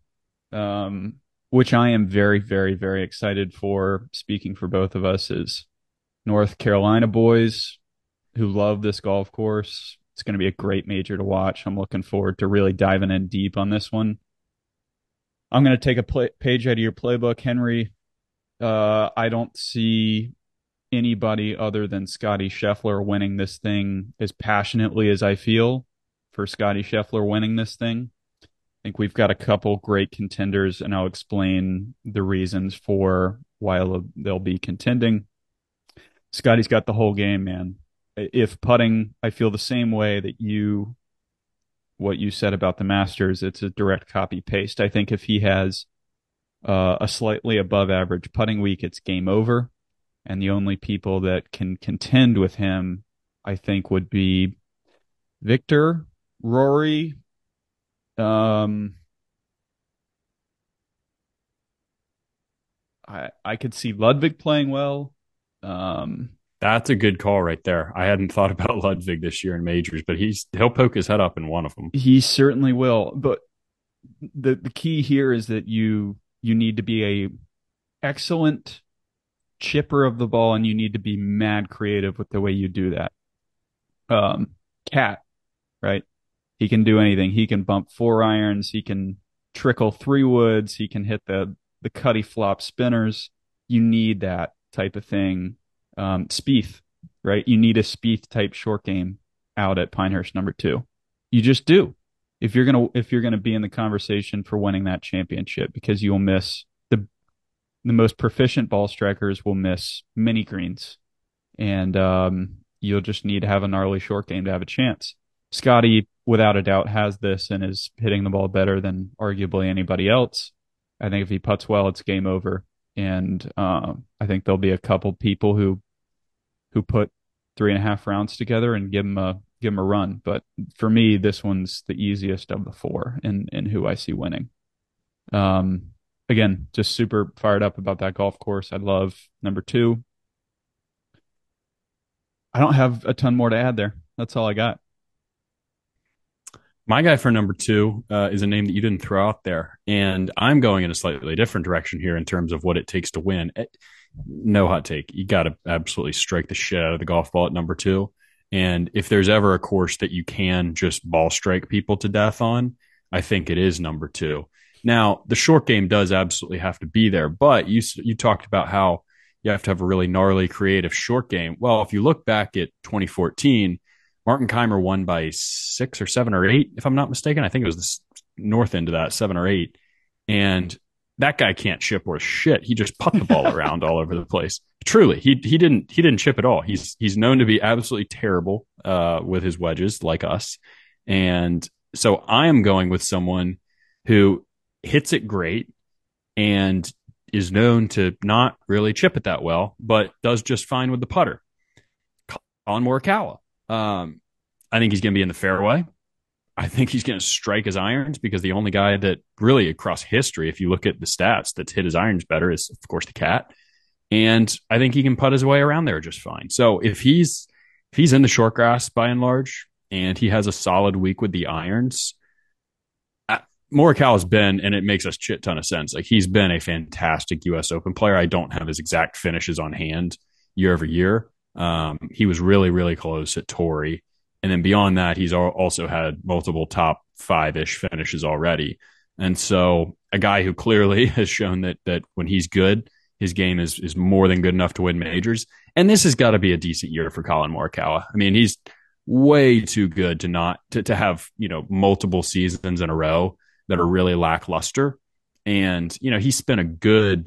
which I am very, very, very excited for. Speaking for both of us, is North Carolina boys who love this golf course. It's going to be a great major to watch. I'm looking forward to really diving in deep on this one. I'm going to take a page out of your playbook, Henry. I don't see anybody other than Scotty Scheffler winning this thing as passionately as I feel for Scotty Scheffler winning this thing. I think we've got a couple great contenders, and I'll explain the reasons for why they'll be contending. Scotty's got the whole game, man. If putting, I feel the same way that what you said about the Masters, it's a direct copy paste. I think if he has a slightly above average putting week, it's game over. And the only people that can contend with him, I think, would be Victor, Rory. I could see Ludwig playing well. Um, That's a good call right there. I hadn't thought about Ludwig this year in majors, but he'll poke his head up in one of them. he certainly will. But the key here is that you need to be a excellent chipper of the ball, and you need to be mad creative with the way you do that. Cat, right? He can do anything. He can bump 4 irons. He can trickle 3 woods. He can hit the cutty flop spinners. You need that type of thing. Spieth, right? You need a Spieth type short game out at Pinehurst #2. You just do. If you're gonna be in the conversation for winning that championship, because you'll miss the most proficient ball strikers will miss mini greens, and you'll just need to have a gnarly short game to have a chance. Scotty, without a doubt, has this and is hitting the ball better than arguably anybody else. I think if he puts well, it's game over. And I think there'll be a couple people who put 3.5 rounds together and give him a run. But for me, this one's the easiest of the four in who I see winning. Again, just super fired up about that golf course. I love #2. I don't have a ton more to add there. That's all I got. My guy for #2 is a name that you didn't throw out there, and I'm going in a slightly different direction here in terms of what it takes to win. No hot take. You got to absolutely strike the shit out of the golf ball at #2. And if there's ever a course that you can just ball strike people to death on, I think it is #2. Now, the short game does absolutely have to be there, but you talked about how you have to have a really gnarly, creative short game. Well, if you look back at 2014, Martin Keimer won by 6 or 7 or 8, if I'm not mistaken. I think it was the north end of that, 7 or 8. And that guy can't chip worth shit. He just put the ball around all over the place. Truly, he didn't chip at all. He's known to be absolutely terrible with his wedges, like us. And so I am going with someone who hits it great, and is known to not really chip it that well, but does just fine with the putter. Collin Morikawa. I think he's going to be in the fairway. I think he's going to strike his irons because the only guy that really across history, if you look at the stats, that's hit his irons better is, of course, the cat. And I think he can putt his way around there just fine. So if he's in the short grass by and large, and he has a solid week with the irons, Morikawa's been, and it makes a shit ton of sense. Like he's been a fantastic U.S. Open player. I don't have his exact finishes on hand year over year. He was really, really close at Torrey, and then beyond that, he's also had multiple top five ish finishes already. And so, a guy who clearly has shown that when he's good, his game is more than good enough to win majors. And this has got to be a decent year for Collin Morikawa. I mean, he's way too good to not to have multiple seasons in a row that are really lackluster. And, he spent a good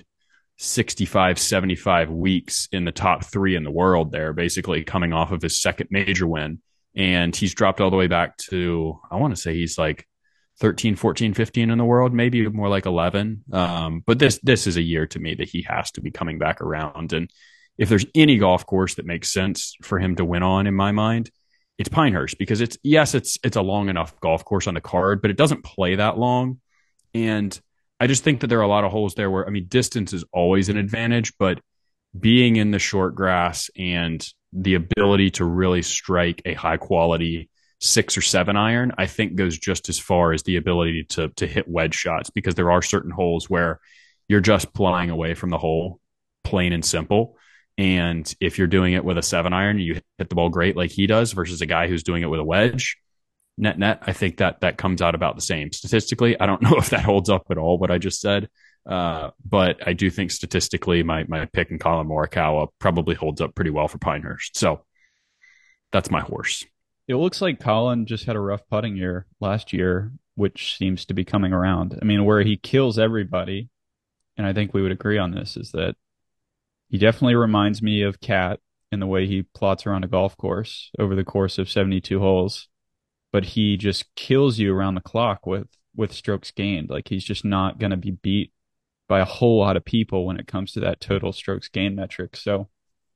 65, 75 weeks in the top three in the world there, basically coming off of his second major win. And he's dropped all the way back to, I want to say he's like 13, 14, 15 in the world, maybe more like 11. But this is a year to me that he has to be coming back around. And if there's any golf course that makes sense for him to win on, in my mind, it's Pinehurst because it's a long enough golf course on the card, but it doesn't play that long. And I just think that there are a lot of holes there where, I mean, distance is always an advantage, but being in the short grass and the ability to really strike a high quality 6 or 7 iron, I think goes just as far as the ability to hit wedge shots, because there are certain holes where you're just flying away from the hole, plain and simple. And if you're doing it with a 7 iron, you hit the ball great like he does versus a guy who's doing it with a wedge. Net, I think that comes out about the same. Statistically, I don't know if that holds up at all, what I just said. But I do think statistically, my pick in Collin Morikawa probably holds up pretty well for Pinehurst. So that's my horse. It looks like Colin just had a rough putting year last year, which seems to be coming around. I mean, where he kills everybody, and I think we would agree on this, is that he definitely reminds me of Cat in the way he plots around a golf course over the course of 72 holes, but he just kills you around the clock with strokes gained. Like he's just not going to be beat by a whole lot of people when it comes to that total strokes gained metric. So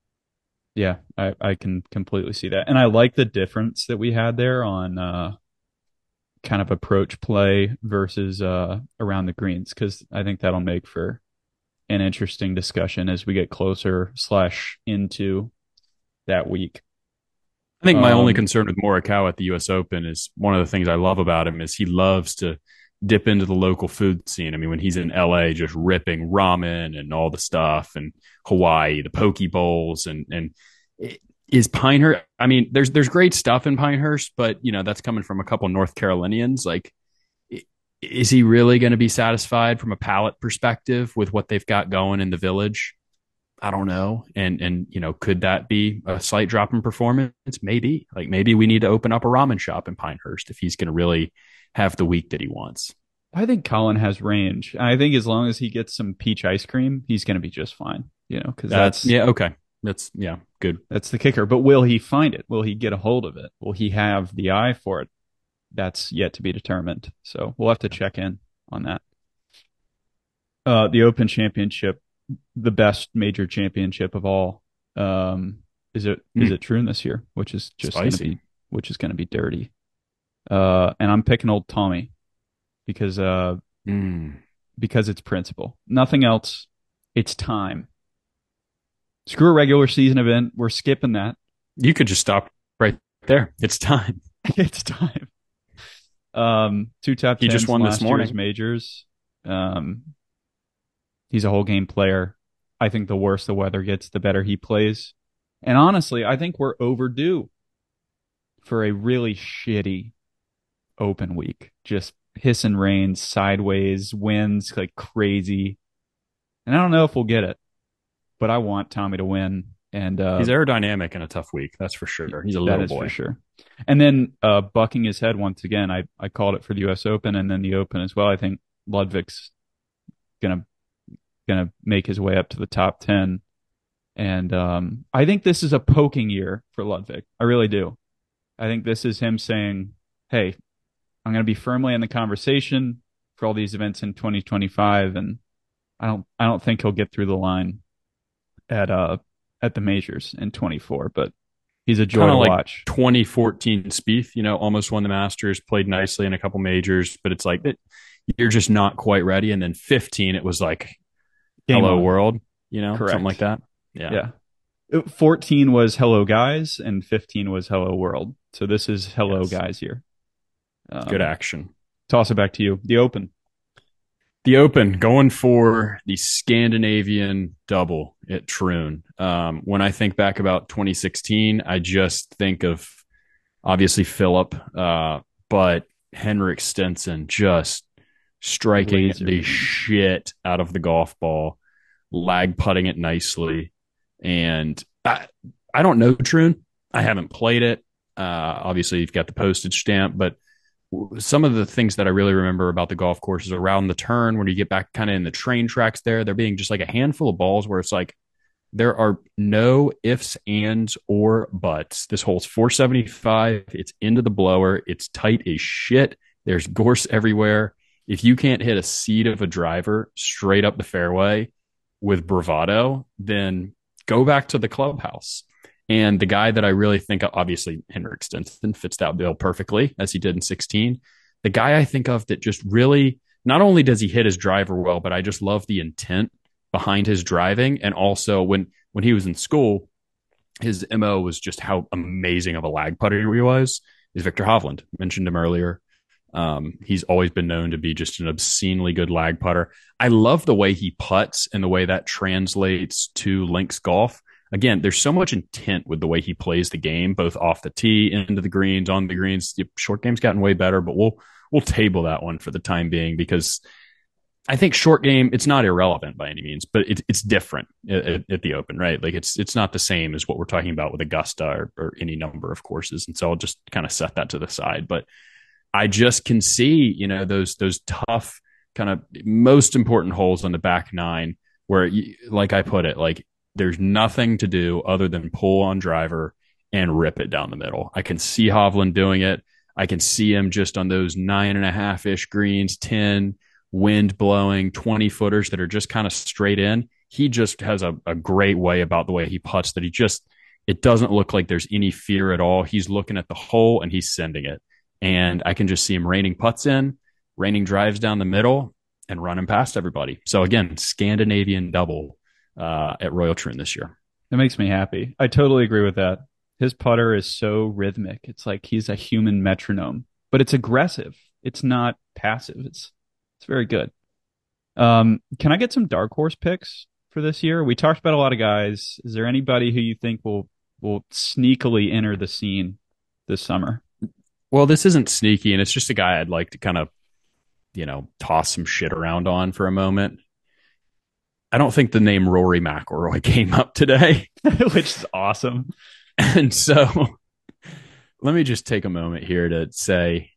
yeah, I can completely see that. And I like the difference that we had there on kind of approach play versus around the greens, because I think that'll make for an interesting discussion as we get closer / into that week. I think my only concern with Morikawa at the U.S. Open is one of the things I love about him is he loves to dip into the local food scene. I mean, when he's in L.A., just ripping ramen and all the stuff, and Hawaii, the poke bowls, and is Pinehurst. I mean, there's great stuff in Pinehurst, but that's coming from a couple North Carolinians. Like, is he really going to be satisfied from a palate perspective with what they've got going in the village? I don't know. And could that be a slight drop in performance? Maybe. Like maybe we need to open up a ramen shop in Pinehurst if he's going to really have the week that he wants. I think Colin has range. I think as long as he gets some peach ice cream, he's going to be just fine. Because that's okay. That's good. That's the kicker. But will he find it? Will he get a hold of it? Will he have the eye for it? That's yet to be determined. So we'll have to check in on that. The Open Championship, the best major championship of all. Is it Troon this year, which is just going to be dirty. And I'm picking Old Tommy because it's principle. Nothing else. It's time. Screw a regular season event. We're skipping that. You could just stop right there. It's time. It's time. 2 top 10s. He just won this morning. Majors. He's a whole game player. I think the worse the weather gets, the better he plays. And honestly, I think we're overdue for a really shitty Open week. Just hissing rain, sideways, winds like crazy. And I don't know if we'll get it, but I want Tommy to win. And he's aerodynamic in a tough week. That's for sure. He's a little boy. For sure. And then bucking his head once again. I called it for the U.S. Open and then the Open as well. I think Ludwig's gonna make his way up to the top 10. And I think this is a poking year for Ludwig. I really do. I think this is him saying, hey, I'm going to be firmly in the conversation for all these events in 2025. And I don't think he'll get through the line at at the majors in 24, but he's a joy Kind to of like watch. 2014 Spieth, almost won the Masters, played nicely in a couple majors, but it's like you're just not quite ready. And then 15, it was like, Game hello on. world, something like Correct. that. Yeah. Yeah. 14 was Hello Guys and 15 was Hello World. So this is Hello Yes. Guys here. Good Um, action. toss it back to you. The Open. The Open going for the Scandinavian double at Troon. When I think back about 2016, I just think of obviously Philip, but Henrik Stenson just striking Laser the beam. shit out of the golf ball, lag putting it nicely. And I don't know Troon. I haven't played it. Obviously, you've got the postage stamp, but some of the things that I really remember about the golf course is around the turn when you get back kind of in the train tracks there being just like a handful of balls where it's like there are no ifs, ands, or buts. This hole's 475. It's into the blower. It's tight as shit. There's gorse everywhere. If you can't hit a seed of a driver straight up the fairway with bravado, then go back to the clubhouse. And the guy that I really think, obviously, Henrik Stenson fits that bill perfectly as he did in 16. The guy I think of that just really, not only does he hit his driver well, but I just love the intent behind his driving. And also when he was in school, his MO was just how amazing of a lag putter he was. Is Victor Hovland. Mentioned him earlier. He's always been known to be just an obscenely good lag putter. I love the way he putts and the way that translates to links golf. Again, there's so much intent with the way he plays the game, both off the tee, into the greens, on the greens. The short game's gotten way better, but we'll table that one for the time being because I think short game, it's not irrelevant by any means, but it's different at the Open, right? Like it's not the same as what we're talking about with Augusta or any number of courses. And so I'll just kind of set that to the side. But I just can see, those tough kind of most important holes on the back nine where, like I put it, like there's nothing to do other than pull on driver and rip it down the middle. I can see Hovland doing it. I can see him just on those 9.5-ish greens, 10 wind blowing 20 footers that are just kind of straight in. He just has a great way about the way he putts that it doesn't look like there's any fear at all. He's looking at the hole and he's sending it. And I can just see him raining putts in, raining drives down the middle, and running past everybody. So again, Scandinavian double at Royal Troon this year. That makes me happy. I totally agree with that. His putter is so rhythmic. It's like he's a human metronome, but it's aggressive. It's not passive. It's very good. Can I get some dark horse picks for this year? We talked about a lot of guys. Is there anybody who you think will sneakily enter the scene this summer? Well, this isn't sneaky, and it's just a guy I'd like to kind of, toss some shit around on for a moment. I don't think the name Rory McIlroy came up today. Which is awesome. And so let me just take a moment here to say,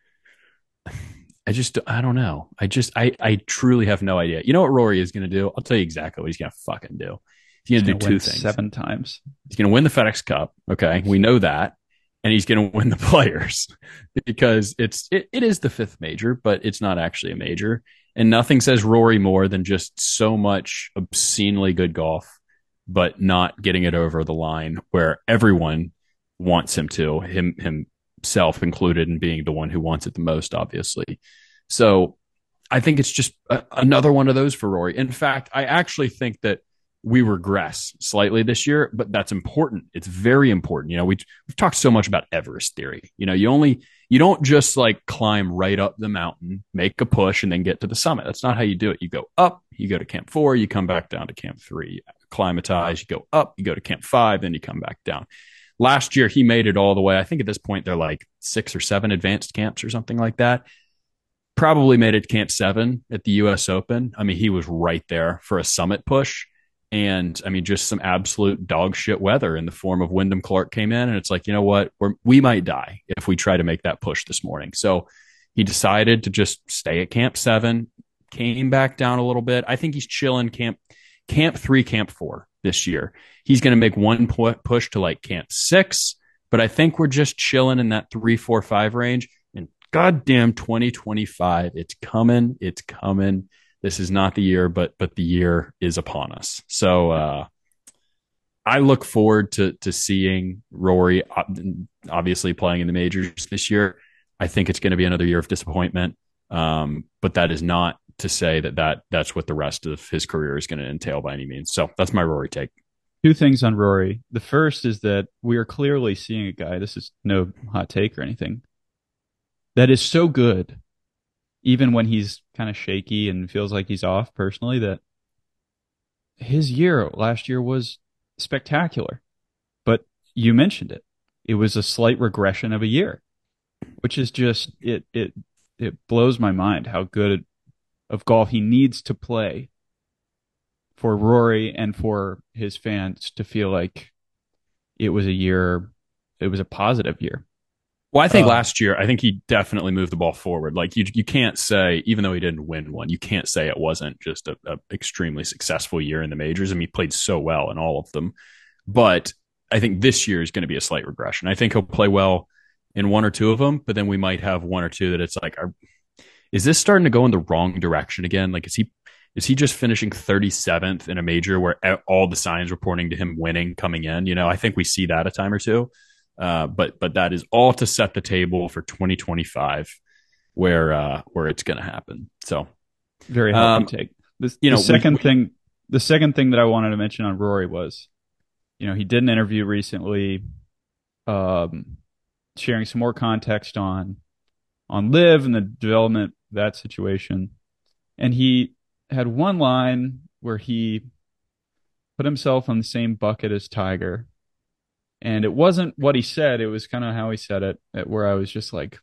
I don't know. I truly have no idea. You know what Rory is going to do? I'll tell you exactly what he's going to fucking do. He's going to do two things. 7 times. He's going to win the FedEx Cup. Okay. We know that. And he's going to win the Players because it is the fifth major, but it's not actually a major. And nothing says Rory more than just so much obscenely good golf, but not getting it over the line where everyone wants him to, himself included, and being the one who wants it the most, obviously. So I think it's just another one of those for Rory. In fact, I actually think that we regress slightly this year, but that's important. It's very important. We've talked so much about Everest theory. You don't just like climb right up the mountain, make a push, and then get to the summit. That's not how you do it. You go up, you go to Camp 4, you come back down to Camp 3, you acclimatize, you go up, you go to Camp 5, then you come back down. Last year, he made it all the way. I think at this point, they're like 6 or 7 advanced camps or something like that. Probably made it to Camp 7 at the U.S. Open. I mean, he was right there for a summit push. And I mean, just some absolute dog shit weather in the form of Wyndham Clark came in. And it's like, you know what? We might die if we try to make that push this morning. So he decided to just stay at Camp 7, came back down a little bit. I think he's chilling Camp 3, Camp 4 this year. He's going to make one push to like Camp 6, but I think we're just chilling in that 3, 4, 5 range. And goddamn 2025, it's coming. This is not the year, but the year is upon us. So I look forward to seeing Rory obviously playing in the majors this year. I think it's going to be another year of disappointment, but that is not to say that's what the rest of his career is going to entail by any means. So that's my Rory take. Two things on Rory. The first is that we are clearly seeing a guy, this is no hot take or anything, that is so good, even when he's kind of shaky and feels like he's off personally, that his year last year was spectacular. But you mentioned it. It was a slight regression of a year, which is just it blows my mind how good of golf he needs to play for Rory and for his fans to feel like it was a positive year. Well, I think last year, I think he definitely moved the ball forward. Like you can't say, even though he didn't win one, you can't say it wasn't just a extremely successful year in the majors. I mean, he played so well in all of them. But I think this year is going to be a slight regression. I think he'll play well in one or two of them, but then we might have one or two that it's like, is this starting to go in the wrong direction again? Like, is he just finishing 37th in a major where all the signs were pointing to him winning coming in? You know, I think we see that a time or two. But that is all to set the table for 2025 where it's going to happen. So very healthy take. The second thing that I wanted to mention on Rory was, he did an interview recently, sharing some more context on LIV and the development of that situation. And he had one line where he put himself on the same bucket as Tiger. And it wasn't what he said, it was kind of how he said it, where I was just like,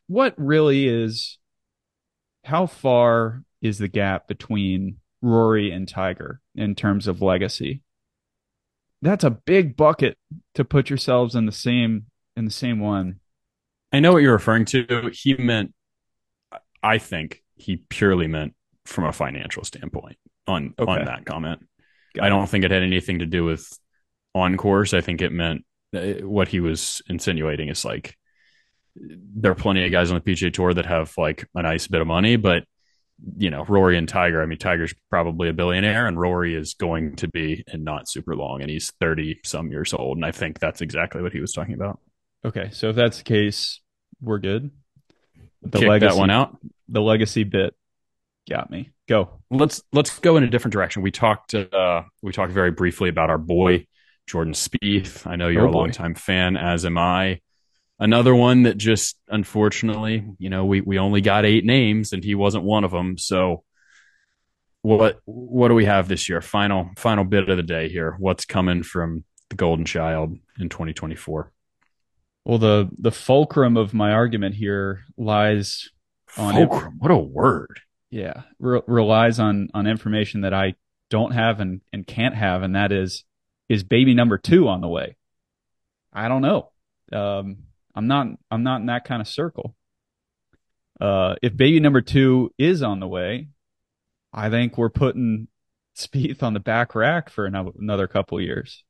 how far is the gap between Rory and Tiger in terms of legacy? That's a big bucket to put yourselves in the same one. I know what you're referring to. I think he purely meant from a financial standpoint on that comment. I don't think it had anything to do with on course. I think it meant what he was insinuating is like there are plenty of guys on the PGA Tour that have like a nice bit of money, but Rory and Tiger, I mean, Tiger's probably a billionaire and Rory is going to be in not super long and he's 30 some years old. And I think that's exactly what he was talking about. Okay. So if that's the case, we're good. Kick that one out. The legacy bit got me. Go. Let's go in a different direction. We talked very briefly about our boy, Jordan Spieth. I know you're a longtime fan, as am I. Another one that just, unfortunately, we only got 8 names and he wasn't one of them. So what do we have this year? Final bit of the day here. What's coming from the Golden Child in 2024? Well, the fulcrum of my argument here lies on fulcrum. What a word. Yeah. Relies on information that I don't have and can't have. And that is baby number 2 on the way? I don't know. I'm not in that kind of circle. If baby number 2 is on the way, I think we're putting Spieth on the back rack for another couple of years.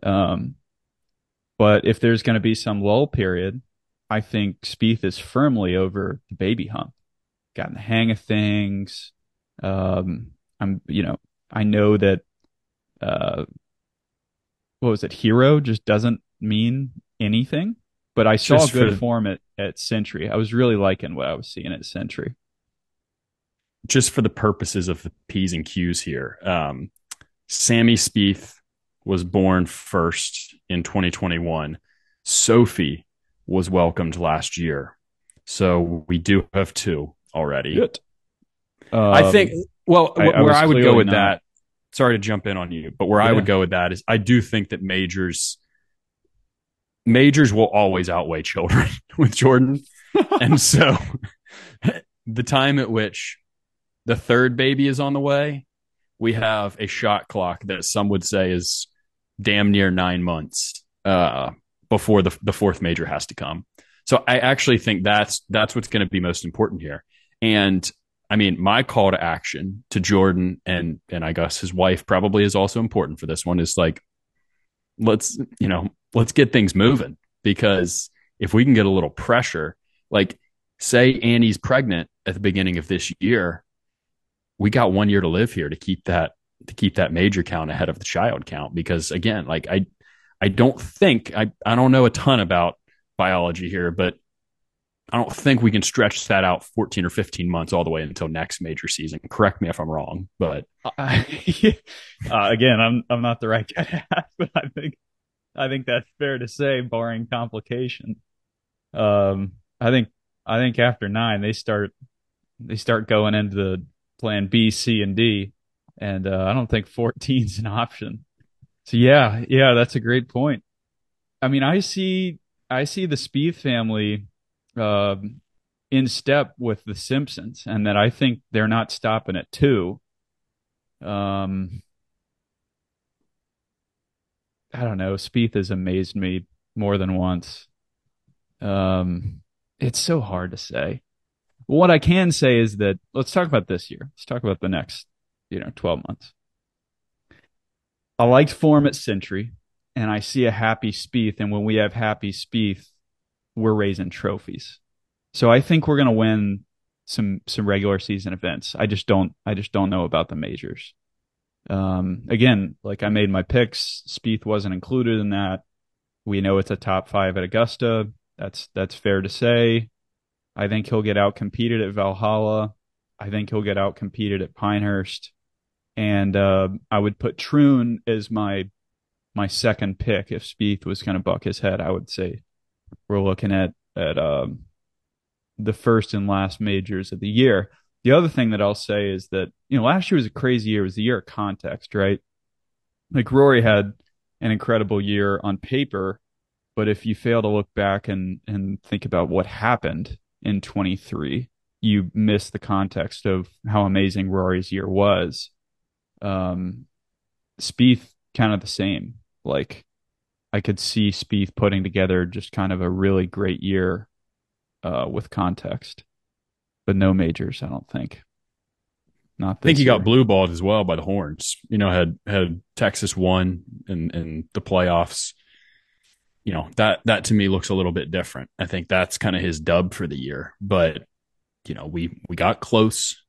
But if there's going to be some lull period, I think Spieth is firmly over the baby hump. Gotten the hang of things. I know that what was it? Hero just doesn't mean anything. But I saw good form at Century. I was really liking what I was seeing at Century. Just for the purposes of the P's and Q's here, Sammy Spieth was born first in 2021. Sophie was welcomed last year. So we do have 2 already. Good. I think, where I would go with that, sorry to jump in on you, but where I would go with that is I do think that majors will always outweigh children with Jordan. And so the time at which the 3rd baby is on the way, we have a shot clock that some would say is damn near 9 months before the 4th major has to come. So I actually think that's what's going to be most important here. And I mean, my call to action to Jordan and I guess his wife probably is also important for this one is like, let's get things moving, because if we can get a little pressure, like say Annie's pregnant at the beginning of this year, we got 1 year to live here to keep that major count ahead of the child count. Because again, like I don't think I don't know a ton about biology here, but I don't think we can stretch that out 14 or 15 months all the way until next major season. Correct me if I'm wrong, but again, I'm not the right guy to ask, but I think that's fair to say, barring complication. I think after 9 they start going into the plan B, C, and D, and I don't think 14 is an option. So yeah, that's a great point. I mean, I see the Spieth family in step with the Simpsons, and that I think they're not stopping at 2. I don't know. Spieth has amazed me more than once. It's so hard to say. What I can say is that let's talk about this year. Let's talk about the next, 12 months. I liked form at Century, and I see a happy Spieth. And when we have happy Spieth, we're raising trophies. So I think we're going to win some regular season events. I just don't know about the majors. Again, like I made my picks. Spieth wasn't included in that. We know it's a top 5 at Augusta. That's fair to say. I think he'll get out competed at Valhalla. I think he'll get out competed at Pinehurst. And I would put Troon as my second pick. If Spieth was going to buck his head, I would say we're looking at the first and last majors of the year. The other thing that I'll say is that, last year was a crazy year. It was the year of context, right? Like Rory had an incredible year on paper, but if you fail to look back and think about what happened in 23, you miss the context of how amazing Rory's year was. Spieth, kind of the same. Like, I could see Spieth putting together just kind of a really great year with context, but no majors, I don't think. Not I think he year. got blue balled as well by the Horns. Had Texas won in the playoffs. That to me looks a little bit different. I think that's kind of his dub for the year. But we got close,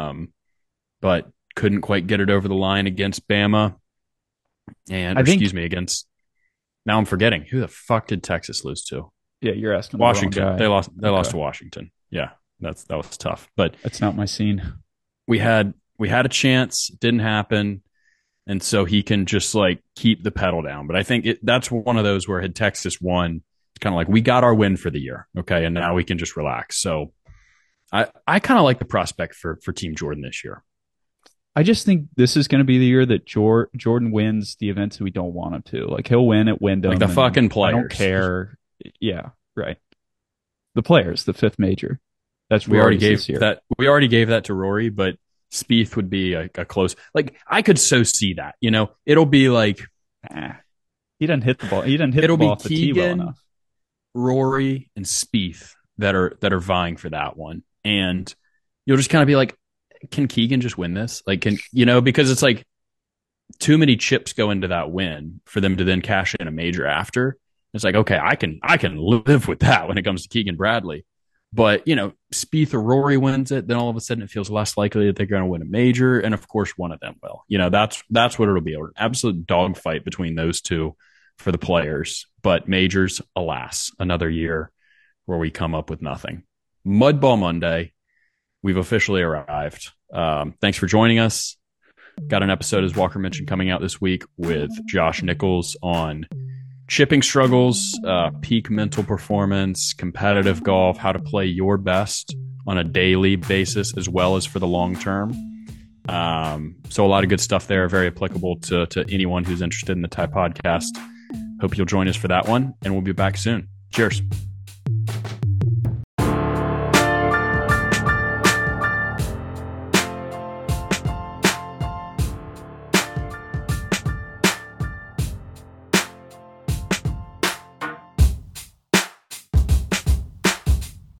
but couldn't quite get it over the line against Bama. And against. Now I'm forgetting, who the fuck did Texas lose to? Yeah, you're asking Washington. The wrong guy. They lost Okay. to Washington. Yeah, that was tough. But That's not my scene. we had a chance, didn't happen, and so he can just like keep the pedal down. But I think that's one of those where had Texas won, it's kind of like we got our win for the year, okay, and now we can just relax. So I kind of like the prospect for Team Jordan this year. I just think this is going to be the year that Jordan wins the events that we don't want him to. Like, he'll win at Wyndham. Like the fucking players. I don't care. Yeah, right. The players, the 5th major. That's we already gave this year. that. We already gave that to Rory, but Spieth would be a close. Like, I could so see that. It'll be like he doesn't hit the ball. He doesn't hit the ball off the tee well enough. Rory and Spieth that are vying for that one, and you'll just kind of be like, can Keegan just win this? Like, because it's like too many chips go into that win for them to then cash in a major after. It's like, okay, I can live with that when it comes to Keegan Bradley. But, Spieth or Rory wins it, then all of a sudden it feels less likely that they're going to win a major. And of course, one of them will. That's what it'll be. An absolute dogfight between those two for the players. But majors, alas, another year where we come up with nothing. Mudball Monday. We've officially arrived. Thanks for joining us. Got an episode, as Walker mentioned, coming out this week with Josh Nichols on chipping struggles, peak mental performance, competitive golf, how to play your best on a daily basis as well as for the long term. So a lot of good stuff there, very applicable to anyone who's interested in the Ty podcast. Hope you'll join us for that one, and we'll be back soon. Cheers.